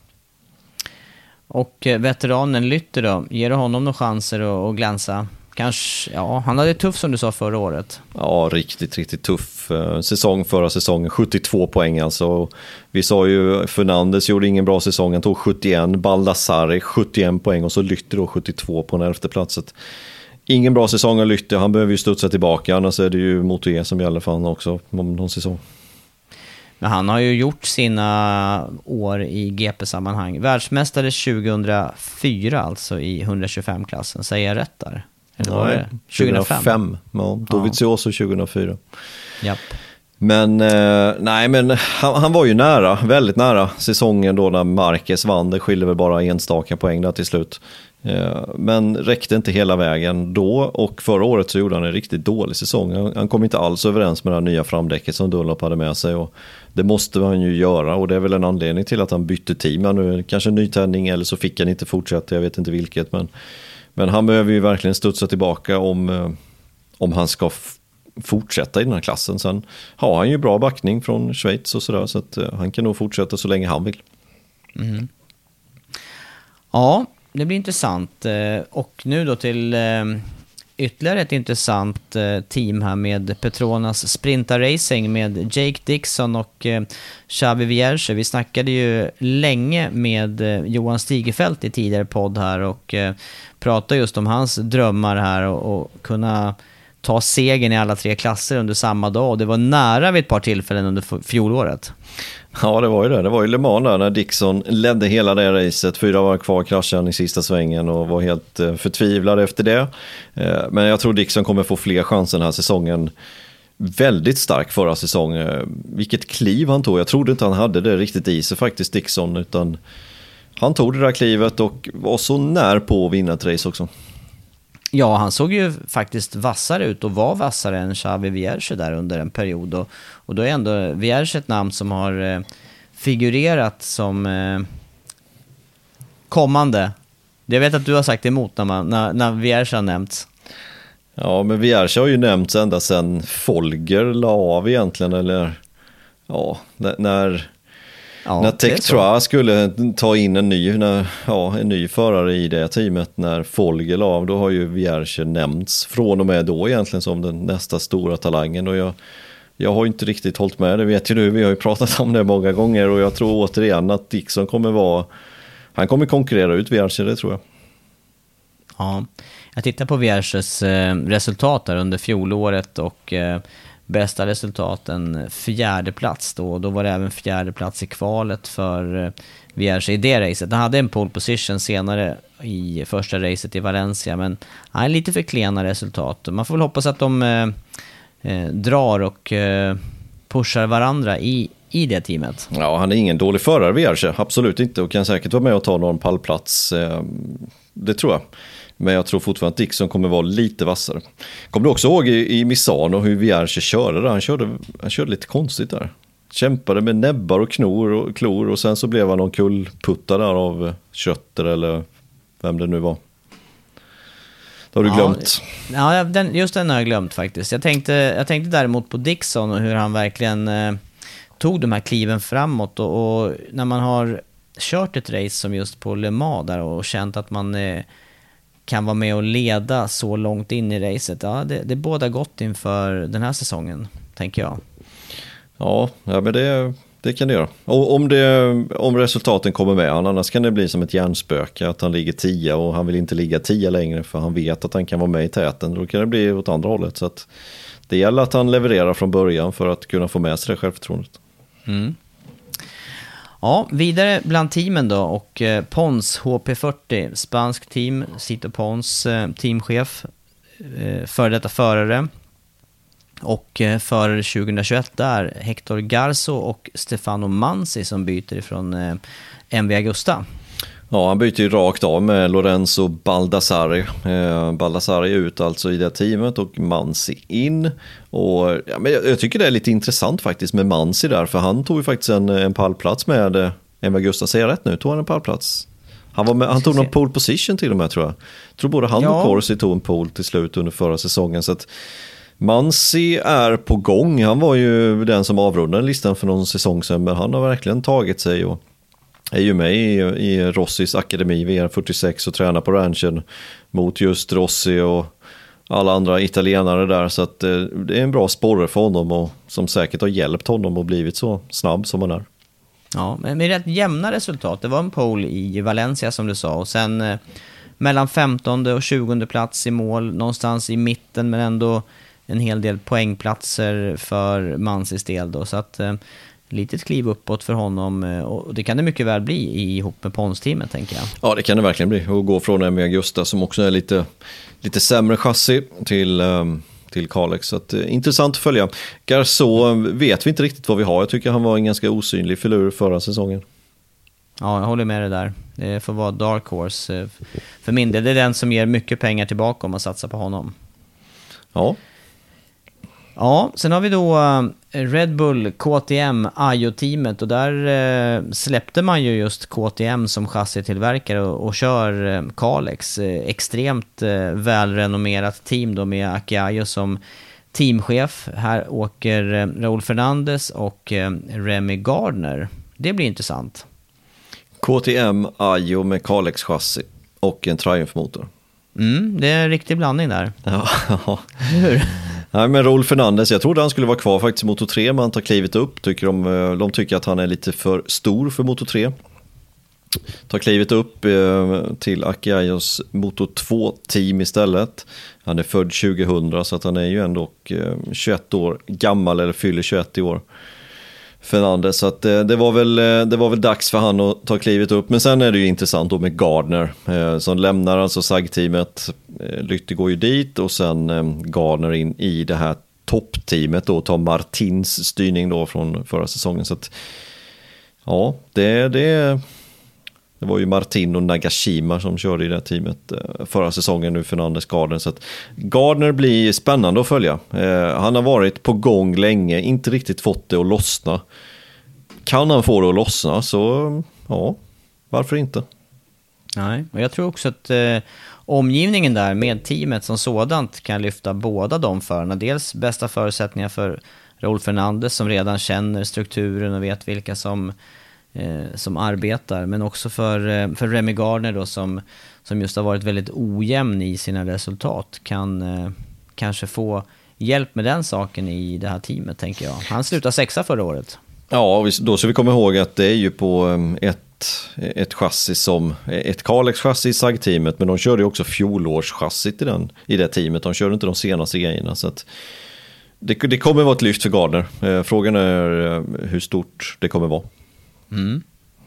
Och veteranen Lütti då, ger du honom några chanser att glänsa? Kanske, ja, han hade det tufft som du sa förra året. Ja, riktigt tuff säsong förra säsongen, 72 poäng alltså. Vi sa ju Fernandes gjorde ingen bra säsong, han tog 71, Baldassari 71 poäng och så Lütti då 72 på den 11:e platsen. Ingen bra säsong av Lütti, han behöver ju studsa tillbaka, annars är det ju Moto E som gäller för han också om någon säsong. Men han har ju gjort sina år i GP-sammanhang. Världsmästare 2004 alltså i 125-klassen. Säger jag rätt där? Eller var det 2005? Ja, Dovizioso 2004. Japp. Men han var ju nära, väldigt nära säsongen då när Marquez vann. Det skiljer väl bara enstaka poäng där till slut. Men räckte inte hela vägen då, och förra året så gjorde han en riktigt dålig säsong. Han kom inte alls överens med det här nya framdäcket som Dunlop hade med sig, och det måste han ju göra, och det är väl en anledning till att han bytte team. Nu kanske en nytändning, eller så fick han inte fortsätta, jag vet inte vilket, men han behöver ju verkligen studsa tillbaka om han ska fortsätta i den här klassen. Sen har han ju bra backning från Schweiz och sådär, så att han kan nog fortsätta så länge han vill. Mm. Ja, det blir intressant. Och nu då till ytterligare ett intressant team här med Petronas Sprinta Racing med Jake Dixon och Xavi Vierge. Vi snackade ju länge med Johan Stigefelt i tidigare podd här och pratade just om hans drömmar här och kunna ta segern i alla 3 klasser under samma dag. Och det var nära vid ett par tillfällen under fjolåret. Ja, det var ju det. Det var ju Le Mans där när Dixon ledde hela det racet. 4 var kvar, kraschade i sista svängen och var helt förtvivlad efter det. Men jag tror Dixon kommer få fler chanser den här säsongen. väldigt stark förra säsongen. Vilket kliv han tog. Jag trodde inte han hade det riktigt i sig faktiskt, Dixon, utan han tog det där klivet och var så när på att vinna ett race också. Ja, han såg ju faktiskt vassare ut och var vassare än Xavi Vierge där under en period. Och då är ändå Vierge ett namn som har figurerat som kommande. Jag vet att du har sagt emot när Vierge har nämnts. Ja, men Vierge har ju nämnts ända sedan Folger la av egentligen, eller ja, när Tech 3 skulle ta in en ny förare i det teamet, när Folger la av, då har ju Vierge nämnts från och med då egentligen som den nästa stora talangen, och jag har inte riktigt hållit med, det vet ju du, vi har ju pratat om det många gånger, och jag tror återigen att Dixon han kommer konkurrera ut Vierge, det tror jag. Ja, jag tittar på Vierges resultat där under fjolåret, och bästa resultat en 4:e plats då var det även 4:e plats i kvalet för Vierge i det racet. Han hade en pole position senare i första racet i Valencia, men lite för klena resultat. Man får väl hoppas att de drar och pushar varandra i det teamet. Ja, han är ingen dålig förare, Vierge, absolut inte, och kan säkert vara med och ta någon pallplats, det tror jag. Men jag tror fortfarande att Dixon kommer vara lite vassare. Kommer du också ihåg i Misano hur Vierge körde där? Han körde lite konstigt där. Kämpade med näbbar och klor, och sen så blev han någon kullputta där av Kötter eller vem det nu var. Det har du glömt. Ja, just den har jag glömt faktiskt. Jag tänkte däremot på Dixon och hur han verkligen tog de här kliven framåt, och när man har kört ett race som just på Le Mans där och känt att man kan vara med och leda så långt in i racet. Ja, det båda gott inför den här säsongen, tänker jag. Ja, men det kan det göra. Och om resultaten kommer med, annars kan det bli som ett hjärnspöke att han ligger 10 och han vill inte ligga 10 längre för han vet att han kan vara med i täten. Då kan det bli åt andra hållet. Så att det gäller att han levererar från början för att kunna få med sig det självförtroendet. Mm. Ja, vidare bland teamen då, och Pons HP40, spansk team, Sito Pons teamchef, för detta förare, och för 2021 där Hector Garzo och Stefano Manzi som byter ifrån MV Agusta. Ja, han byter ju rakt av med Lorenzo Baldassari. Baldassari ut alltså i det teamet och Manzi in. Och ja, men jag tycker det är lite intressant faktiskt med Manzi där, för han tog ju faktiskt en pallplats med MV Agusta. Säger jag rätt nu? Tog han en pallplats? Han tog någon pole position till och med, tror jag. Jag tror både han och Corsi tog en pole till slut under förra säsongen, så att Manzi är på gång. Han var ju den som avrundade listan för någon säsong sedan, men han har verkligen tagit sig och är ju med i Rossis akademi VR46 och tränar på ranchen mot just Rossi och alla andra italienare där, så att det är en bra sporre för honom och som säkert har hjälpt honom och blivit så snabb som han är. Ja, men med rätt jämna resultat. Det var en pole i Valencia som du sa, och sen mellan 15:e och 20:e plats i mål, någonstans i mitten, men ändå en hel del poängplatser för Manzis del då, så att litet kliv uppåt för honom, och det kan det mycket väl bli ihop med Pons-teamet, tänker jag. Ja, det kan det verkligen bli, och gå från MV Agusta som också är lite sämre chassi till Kalex, så att, intressant att följa. Garzo vet vi inte riktigt vad vi har. Jag tycker han var en ganska osynlig filur förra säsongen. Ja, jag håller med dig där. Det får vara dark horse för min del. Det är den som ger mycket pengar tillbaka om man satsar på honom. Ja, sen har vi då Red Bull KTM Ajo-teamet, och där släppte man ju just KTM som chassitillverkare och kör Kalex. Extremt välrenommerat team då med Aki Ajo som teamchef. Här åker Raúl Fernandez och Remy Gardner. Det blir intressant. KTM Ajo med Kalex chassi och en Triumph-motor. Det är en riktig blandning där. Ja. Hur? Nej, men Raúl Fernandez, jag trodde han skulle vara kvar faktiskt i Moto 3, men han tar klivet upp. De tycker att han är lite för stor för Moto 3. Tar klivet upp till Aki Ajos Moto 2-team istället. Han är född 2000, så att han är ju ändå 21 år gammal, eller fyller 21 i år. Fernandez, så att det var väl dags för han att ta klivet upp. Men sen är det ju intressant då med Gardner som lämnar alltså SAG-teamet. Lytte går ju dit och sen Gardner in i det här toppteamet då, tar Martins styrning då från förra säsongen. Så att, ja, det var ju Martin och Nagashima som körde i det här teamet förra säsongen, nu Fernandes Gardner. Så att Gardner blir spännande att följa. Han har varit på gång länge, inte riktigt fått det att lossna. Kan han få det att lossna så, ja, varför inte? Nej, och jag tror också att omgivningen där med teamet som sådant kan lyfta båda de förarna. Dels bästa förutsättningar för Raúl Fernandez som redan känner strukturen och vet vilka som arbetar, men också för Remy Gardner då, som just har varit väldigt ojämn i sina resultat, kan kanske få hjälp med den saken i det här teamet, tänker jag. Han slutade 6:a förra året. Ja, då ska vi komma ihåg att det är ju på ett chassi som ett Kalex-chassi i SAG-teamet, men de körde ju också fjolårschassit i det teamet. De körde inte de senaste grejerna, så att det kommer vara ett lyft för Gardner. Frågan är hur stort det kommer vara. Mm.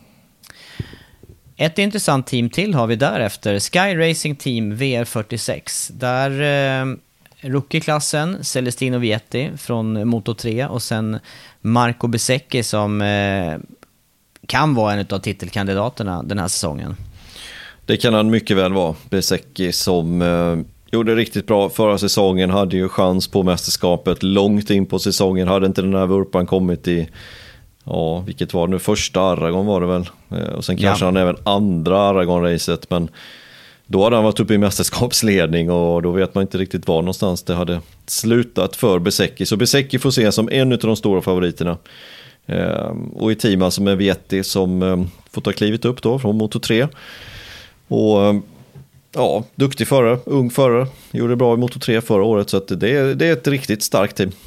Ett intressant team till har vi därefter, Sky Racing Team VR46. Där rookie-klassen Celestino Vietti från Moto3 och sen Marco Bezzecchi som kan vara en av titelkandidaterna den här säsongen. Det kan han mycket väl vara. Bezzecchi som gjorde riktigt bra förra säsongen, hade ju chans på mästerskapet långt in på säsongen, hade inte den här vurpan kommit i, ja, vilket var det nu, första Aragon var det väl, och sen kanske han även andra Aragon-racet, men då hade han varit uppe i mästerskapsledning och då vet man inte riktigt var någonstans det hade slutat för Bezzecchi. Så Bezzecchi får se som en av de stora favoriterna. Och i team alltså med Vietti som får ta klivet upp då från Moto3. Och ja, duktig förare, ung förare, gjorde bra i Moto3 förra året, så att det är ett riktigt starkt team.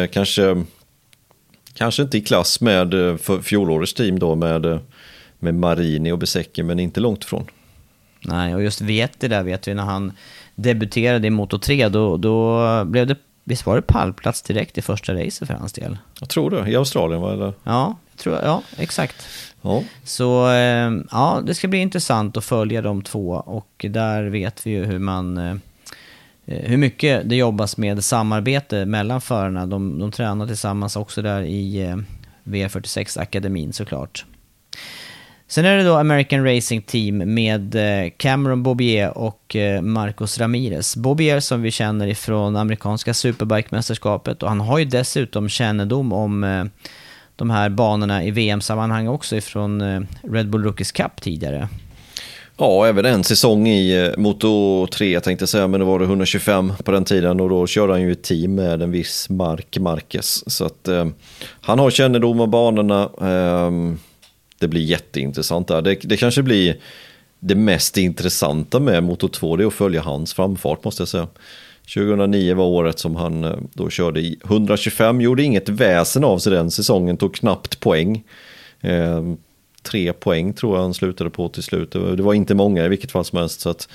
Kanske inte i klass med fjolårets team då med Marini och Bezzecchi, men inte långt ifrån. Nej, och just Vietti där vet vi, när han debuterade i Moto3 då blev det, visst var det pallplats direkt i första racet för hans del? Jag tror det, i Australien var det? Ja, exakt. Ja. Så ja, det ska bli intressant att följa de två, och där vet vi ju hur mycket det jobbas med samarbete mellan förarna. De tränar tillsammans också där i VR46-akademin såklart. Sen är det då American Racing Team med Cameron Bobier och Marcos Ramirez. Bobier som vi känner ifrån amerikanska Superbike-mästerskapet, och han har ju dessutom kännedom om de här banorna i VM-sammanhang också ifrån Red Bull Rookies Cup tidigare. Ja, även en säsong i Moto3 tänkte jag säga, men det var det 125 på den tiden, och då körde han ju ett team med en viss Marc Marquez. Så att han har kännedom om banorna. Det blir jätteintressant där. Det kanske blir det mest intressanta med Moto2, det är att följa hans framfart, måste jag säga. 2009 var året som han då körde i 125, gjorde inget väsen av sig den säsongen, tog knappt poäng. 3 poäng tror jag han slutade på till slut. Det var inte många i vilket fall som helst. Så att...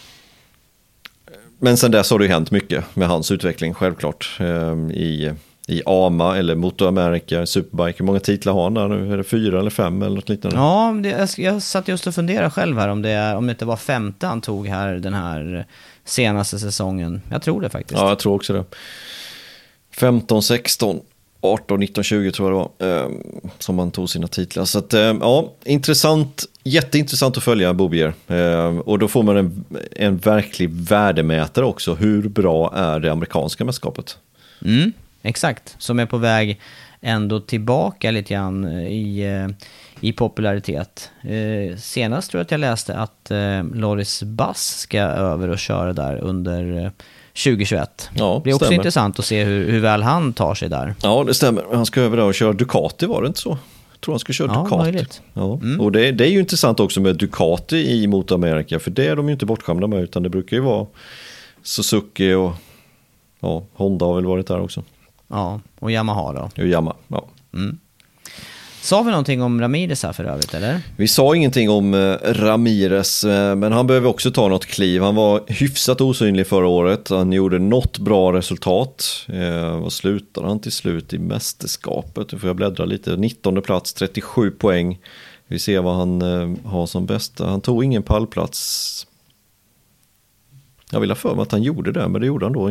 Men sen dess har det ju hänt mycket med hans utveckling, självklart. I AMA eller Moto America, Superbike. Hur många titlar har han där nu? Är det 4 eller 5 eller något liknande? Ja, jag satt just och funderade själv här om det inte var 5:e han tog här den här senaste säsongen. Jag tror det faktiskt. Ja, jag tror också det. 15, 16, 18, 19, 20 tror jag det var som han tog sina titlar. Så att, ja, intressant, jätteintressant att följa Bobier. Och då får man en verklig värdemätare också. Hur bra är det amerikanska mästerskapet? Exakt, som är på väg ändå tillbaka lite grann i popularitet. Senast tror jag att jag läste att Loris Bass ska över och köra där under 2021. Ja, det är också stämmer. Intressant att se hur väl han tar sig där. Ja, det stämmer. Han ska över där och köra Ducati, var det inte så? Jag tror han ska köra Ducati. Möjligt. Ja. Och det är ju intressant också med Ducati i Moto America, för det är de ju inte bortskämda med, utan det brukar ju vara Suzuki och Honda har väl varit där också. Ja, och Yamaha då. Och Yamaha, ja. Sa vi någonting om Ramirez här för övrigt, eller? Vi sa ingenting om Ramirez, men han behöver också ta något kliv. Han var hyfsat osynlig förra året. Han gjorde något bra resultat. Vad slutade han till slut i mästerskapet? Nu får jag bläddra lite. 19:e plats, 37 poäng. Vi ser vad han har som bästa. Han tog ingen pallplats. Jag vill ha för mig att han gjorde det, men det gjorde han då inte.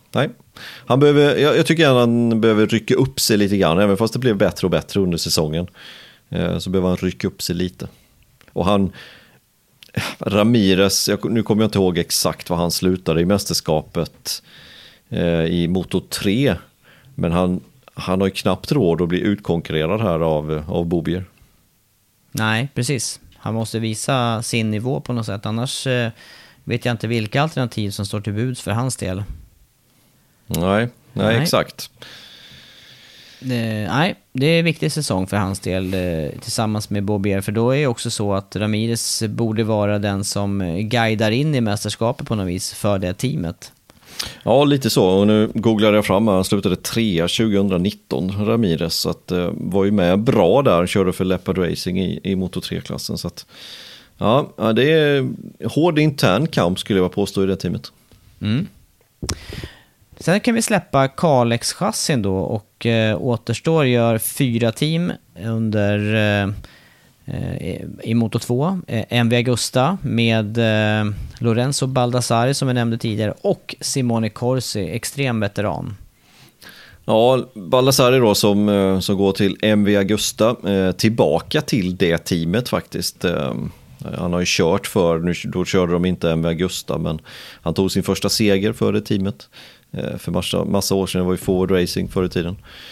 Nej. Han behöver, jag tycker att han behöver rycka upp sig lite grann, även fast det blev bättre och bättre under säsongen. Så behöver han rycka upp sig lite. Och Ramirez, nu kommer jag inte ihåg exakt vad han slutade i mästerskapet i Moto 3. Men han har ju knappt råd att bli utkonkurrerad här av Beaubier. Nej, precis. Han måste visa sin nivå på något sätt. Annars vet jag inte vilka alternativ som står till buds för hans del. Nej, exakt. Det är en viktig säsong för hans del tillsammans med Beaubier. För då är det också så att Ramirez borde vara den som guidar in i mästerskapet på något vis för det teamet. Ja, lite så. Och nu googlade jag fram, han slutade 3 2019, Ramirez. Så att var ju med bra där, körde för Leopard Racing i Moto 3-klassen. Så att, ja, det är hård intern kamp skulle jag påstå i det teamet. Mm. Sen kan vi släppa Kalex-chassin då och återstår 4 team under i Moto 2. MV Agusta med Lorenzo Baldassari som jag nämnde tidigare och Simone Corsi, extrem veteran. Ja, Baldassari då som går till MV Agusta, tillbaka till det teamet faktiskt. Han har ju kört då körde de inte MV Agusta, men han tog sin första seger för det teamet. För massa år sedan, det var ju Forward Racing förr i tiden.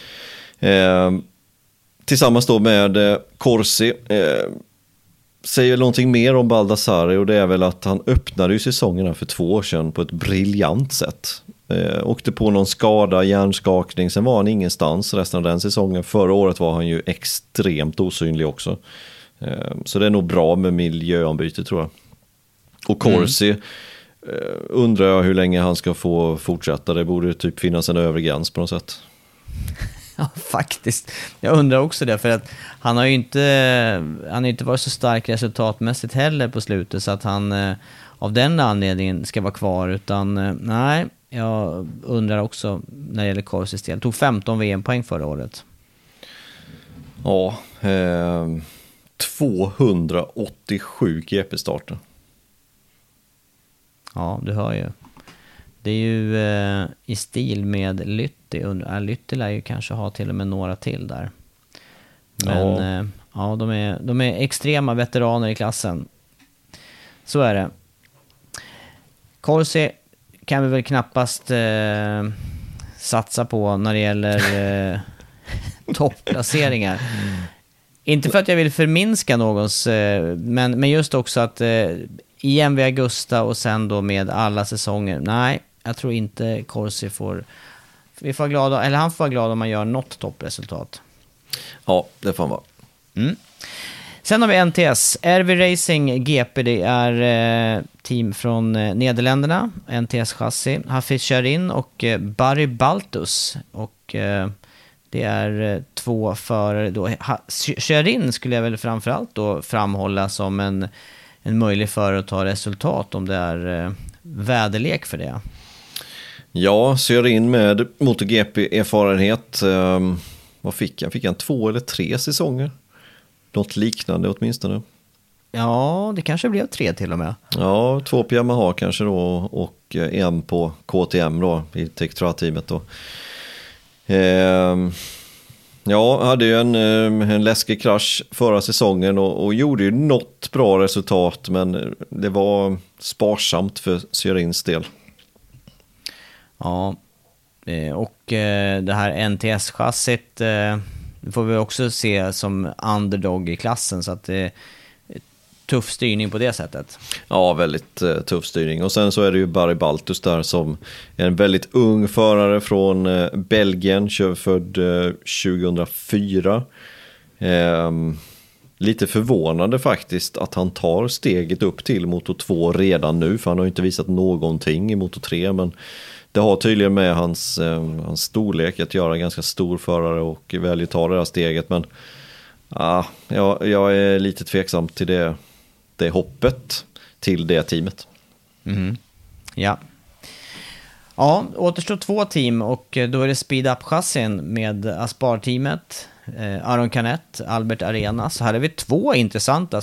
Tillsammans då med Corsi säger någonting mer om Baldassari, och det är väl att han öppnade ju säsongerna för 2 år sedan på ett briljant sätt. Åkte på någon skada, hjärnskakning, sen var han ingenstans resten av den säsongen. Förra året var han ju extremt osynlig också. Så det är nog bra med miljöombyte, tror jag. Och Corsi undrar jag hur länge han ska få fortsätta. Det borde typ finnas en övre gräns på något sätt. Ja, faktiskt. Jag undrar också det, för att han har ju inte varit så stark resultatmässigt heller på slutet, så att han av den anledningen ska vara kvar, utan nej, jag undrar också när det gäller Corsis del. Tog 15 VM-poäng förra året. Ja, 287 GP-starter. Ja, du hör ju. Det är ju i stil med Lytti. Lytti lär ju kanske ha till och med några till där. Men ja, de är extrema veteraner i klassen. Så är det. Corsi kan vi väl knappast satsa på när det gäller topplaceringar. Inte för att jag vill förminska någons, men just också att i MV Agusta och sen då med alla säsonger. Nej, jag tror inte Corsi får vara glad, eller han får vara glad om man gör något toppresultat. Ja, det får han vara. Mm. Sen har vi NTS. RV Racing GP, det är team från Nederländerna. NTS-chassi. Hafiz Sharin och Barry Baltus. Och det är 2 förare då. Sharin skulle jag väl framförallt då framhålla som en möjlig förare att ta resultat om det är väderlek för det. Ja, Sharin med MotoGP-erfarenhet. Vad fick han? Fick han 2 eller 3 säsonger? Något liknande åtminstone. Ja, det kanske blev 3 till och med. Ja, 2 på Yamaha kanske då och 1 på KTM då i Tektra-teamet då. Ja, hade ju en läskig krasch förra säsongen och gjorde ju något bra resultat, men det var sparsamt för Syrins del. Ja, och det här NTS-chassit får vi också se som underdog i klassen, så att det är tuff styrning på det sättet. Ja, väldigt tuff styrning. Och sen så är det ju Barry Baltus där som är en väldigt ung förare från Belgien, född 2004. Lite förvånande faktiskt att han tar steget upp till Moto 2 redan nu, för han har ju inte visat någonting i Moto 3, men det har tydligen med hans storlek att göra, ganska stor förare och väljer ta det här steget, men jag är lite tveksam till det hoppet till det teamet. Mm. Ja, återstår 2 team och då är det Speed Up-chassin med Aspar-teamet, Aron Canet, Albert Arenas. Så här har vi 2 intressanta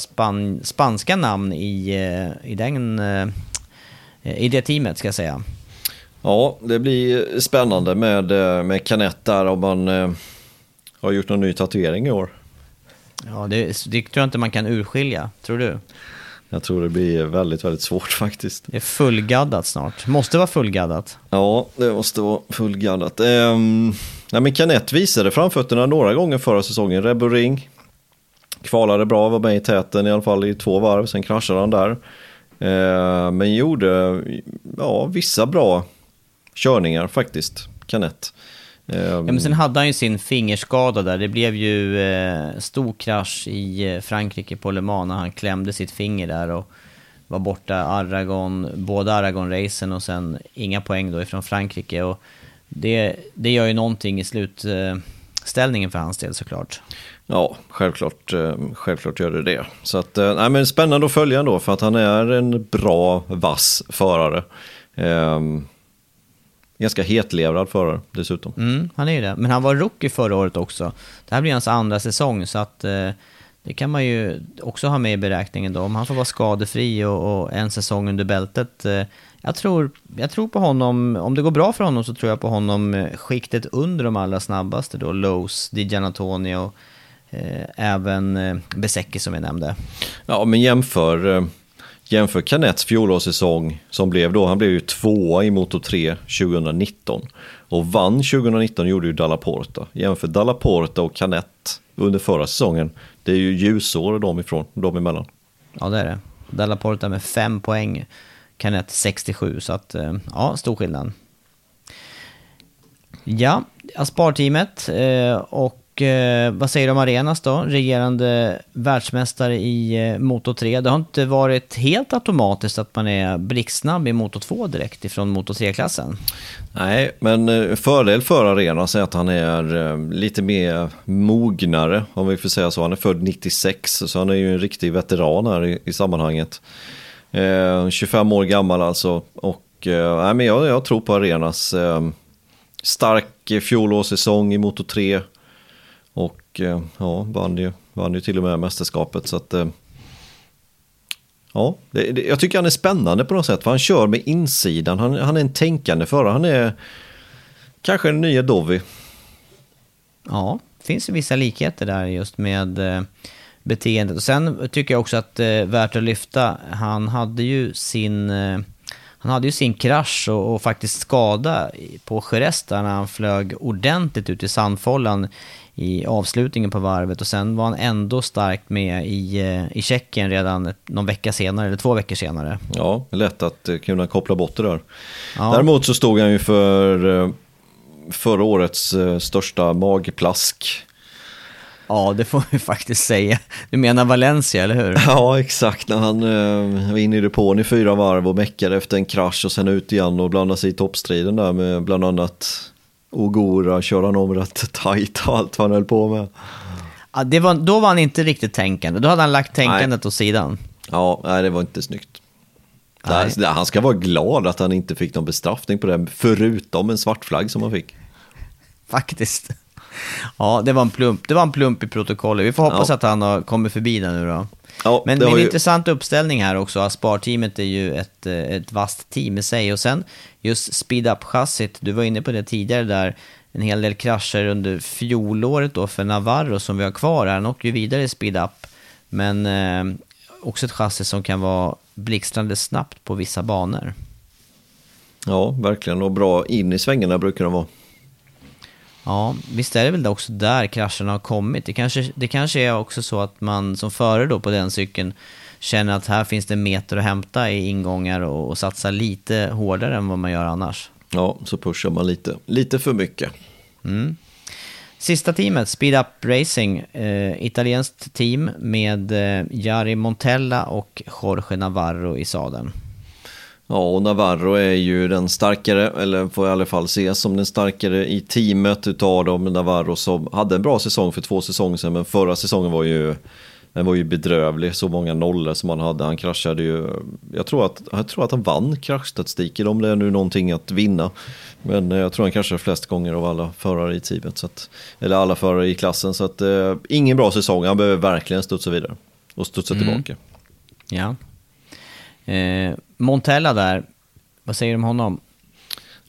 spanska namn i det teamet, ska jag säga. Ja, det blir spännande med Canet där om man har gjort någon ny tatuering i år. Ja, det tror jag inte man kan urskilja, tror du? Jag tror det blir väldigt, väldigt svårt faktiskt. Det är fullgaddat snart. Måste vara fullgaddat. Ja, det måste vara fullgaddat. Men Canet visade framfötterna några gånger förra säsongen. Red Bull Ring kvalade bra, var med i täten i alla fall i 2 varv. Sen kraschade han där. Men gjorde vissa bra körningar faktiskt, Canet. Men sen hade han ju sin fingerskada där. Det blev ju stor krasch i Frankrike på Le Mans när han klämde sitt finger där och var borta båda Aragon-racen och sen inga poäng då ifrån Frankrike. Och det gör ju någonting i slutställningen för hans del såklart. Ja, självklart gör det. Så att, men spännande att följa ändå för att han är en bra, vass förare. Ganska hetlevrad förare dessutom. Han är ju det. Men han var rookie förra året också. Det här blir hans andra säsong så att det kan man ju också ha med i beräkningen då. Om han får vara skadefri och en säsong under bältet. Jag tror på honom. Om det går bra för honom så tror jag på honom skiktet under de allra snabbaste då. Lowe's, Di Giannantonio och även Bezzecchi som jag nämnde. Ja, men jämför Canets fjolårssäsong som blev då, han blev ju 2 i Moto 3 2019 och vann 2019 gjorde ju Dalla Porta. Jämför Dalla Porta och Canet under förra säsongen, det är ju ljusår de emellan. Ja, det är det. Dalla Porta med 5 poäng, Canet 67, så att stor skillnad. Ja, Aspar-teamet och vad säger du om Arenas då? Regerande världsmästare i Moto 3. Det har inte varit helt automatiskt att man är blixtsnabb i Moto 2 direkt ifrån Moto 3-klassen. Nej, men fördel för Arenas är att han är lite mer mognare, om vi får säga så. Han är född 96, så han är ju en riktig veteran här i sammanhanget. 25 år gammal alltså. Och men jag tror på Arenas stark fjolårssäsong i Moto 3. Och vann ju till och med mästerskapet. Så att jag tycker han är spännande på något sätt. För han kör med insidan. Han är en tänkande förare. Han är kanske en nya Dovi. Ja, det finns ju vissa likheter där just med beteendet. Och sen tycker jag också att värt att lyfta. Han hade ju sin krasch och faktiskt skada på Jerez där när han flög ordentligt ut i sandfållan i avslutningen på varvet, och sen var han ändå starkt med i Tjeckien redan någon vecka senare eller 2 veckor senare. Ja, lätt att kunna koppla bort det där. Ja. Däremot så stod han ju för förra årets största magplask. Ja, det får vi faktiskt säga. Du menar Valencia, eller hur? Ja, exakt. När han var inne i depån i 4 varv och meckade efter en krasch och sen ut igen och blandade sig i toppstriden där med bland annat Ogura, kör han om rätt tajt och allt vad han höll på med. Ja, då var han inte riktigt tänkande. Då hade han lagt tänkandet åt sidan. Ja, nej, det var inte snyggt. Han ska vara glad att han inte fick någon bestraffning på det, förutom en svart flagg som han fick. Faktiskt. Ja, det var en plump i protokollet. Vi får hoppas att han har kommit förbi den nu då. Ja, men det är en intressant uppställning här också. Aspar-teamet är ju ett vasst team i sig. Och sen just speed-up-chassit, du var inne på det tidigare där. En hel del krascher under fjolåret då för Navarro som vi har kvar här. Han åker ju vidare i speed-up. Men också ett chassi som kan vara blixtrande snabbt på vissa banor. Ja, verkligen. Och bra in i svängarna brukar de vara. Ja, visst är det väl också där krascherna har kommit. Det kanske är också så att man som förare då på den cykeln känner att här finns det meter att hämta i ingångar och satsa lite hårdare än vad man gör annars. Ja, så pushar man lite för mycket. Mm. Sista teamet, Speed Up Racing, italienskt team med Jari Montella och Jorge Navarro i sadeln. Ja, och Navarro är ju den starkare, eller får i alla fall ses som den starkare i teamet utav dem. Navarro som hade en bra säsong för 2 säsonger sedan, men förra säsongen var ju bedrövlig. Så många nollor som han hade. Han kraschade ju, jag tror att han vann kraschstatistiken, om det är nu någonting att vinna. Men jag tror han kraschade flest gånger av alla förare i teamet. Så att, eller alla förare i klassen. Så att ingen bra säsong. Han behöver verkligen studsa vidare och studsa tillbaka. Ja. Montella där, vad säger du om honom?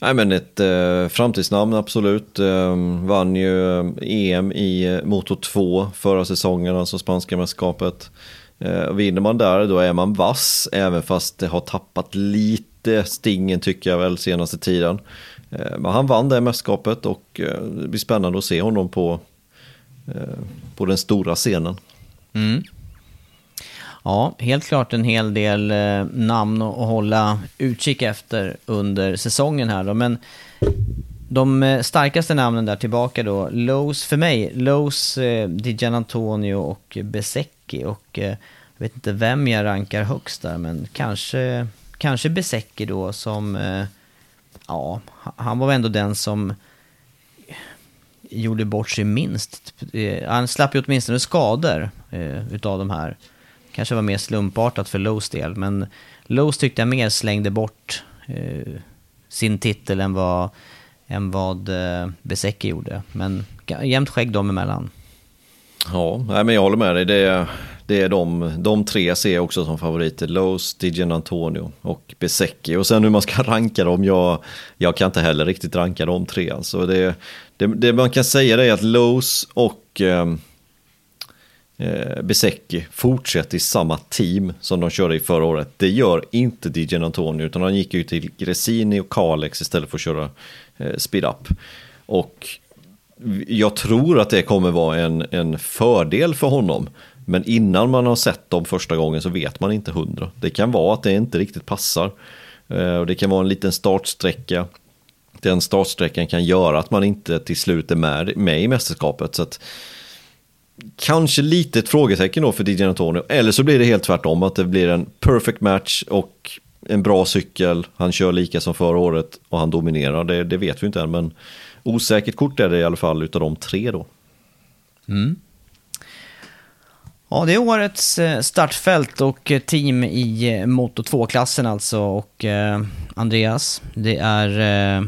Nej, men ett framtidsnamn absolut. Vann ju EM i Moto 2 förra säsongen, alltså spanska mästerskapet. Vinner man där, då är man vass, även fast det har tappat lite stingen tycker jag väl senaste tiden. Men han vann det mästerskapet och det blir spännande att se honom på den stora scenen. Mm. Ja, helt klart en hel del namn att hålla utkik efter under säsongen här då. Men de starkaste namnen där tillbaka då, Lowes för mig, Lowes, Di Giannantonio och Bezzecchi, och jag vet inte vem jag rankar högst där, men kanske Bezzecchi då, som ja, han var ändå den som gjorde bort sig minst. Han slapp ju åtminstone skador utav de här. Kanske var mer slumpartat för Lowes del, men Lowes tyckte jag mer slängde bort sin titel än vad Bezzecchi gjorde. Men jämnt skägg dem emellan. Ja, men jag håller med dig. Det är de tre ser jag också som favoriter. Lowes, Di Giannantonio och Bezzecchi. Och sen hur man ska ranka dem, jag kan inte heller riktigt ranka de tre. Alltså det man kan säga är att Lowes och Bezzecchi fortsätter i samma team som de körde i förra året. Det gör inte Di Giannantonio, utan han gick ju till Gresini och Kalex istället för att köra Speed Up. Och jag tror att det kommer vara en fördel för honom. Men innan man har sett dem första gången så vet man inte 100. Det kan vara att det inte riktigt passar. Det kan vara en liten startsträcka. Den startsträckan kan göra att man inte till slut är med i mästerskapet. Så att kanske lite ett frågetecken då för Di Giannantonio. Eller så blir det helt tvärtom, att det blir en perfect match och en bra cykel. Han kör lika som förra året och han dominerar. Det vet vi inte än, men osäkert kort är det i alla fall utav de tre då. Mm. Ja, det är årets startfält och team i Moto 2-klassen alltså. Och Andreas, det är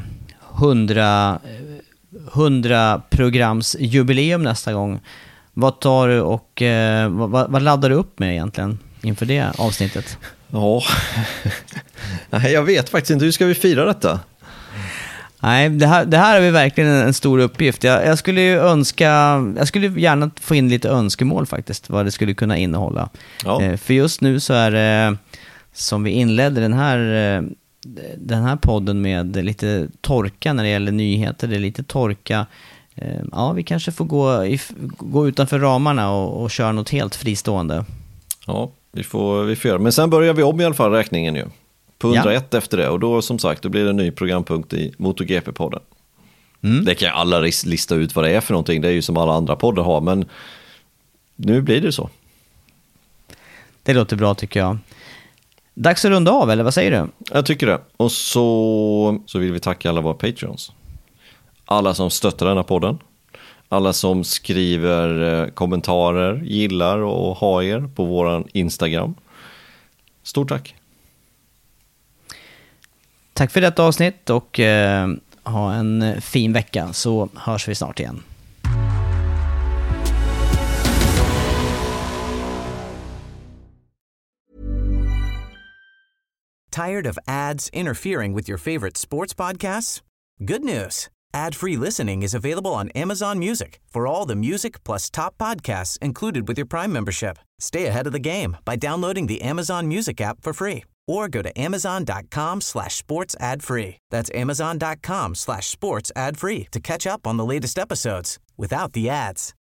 100 programs jubileum nästa gång. Vad tar du och vad laddar du upp med egentligen inför det avsnittet? Ja, jag vet faktiskt inte. Hur ska vi fira detta? Nej, det här är ju verkligen en stor uppgift. Jag skulle gärna få in lite önskemål faktiskt, vad det skulle kunna innehålla. Ja. För just nu så är det, som vi inledde den här podden med lite torka när det gäller nyheter. Det är lite torka. Ja, vi kanske får gå utanför ramarna och köra något helt fristående. Ja, vi får göra. Men sen börjar vi om i alla fall räkningen ju. På 101 efter det. Och då som sagt, då blir det en ny programpunkt i MotoGP-podden. Mm. Det kan alla lista ut vad det är för någonting. Det är ju som alla andra poddar har. Men nu blir det så. Det låter bra tycker jag. Dags att runda av, eller vad säger du? Jag tycker det. Och så vill vi tacka alla våra Patreons. Alla som stöttar den här podden. Alla som skriver kommentarer, gillar och hajer på våran Instagram. Stort tack. Tack för detta avsnitt och ha en fin vecka, så hörs vi snart igen. Tired of ads interfering with your favorite sports podcasts? Good news. Ad-free listening is available on Amazon Music for all the music plus top podcasts included with your Prime membership. Stay ahead of the game by downloading the Amazon Music app for free or go to amazon.com/sports ad free. That's amazon.com/sports ad free to catch up on the latest episodes without the ads.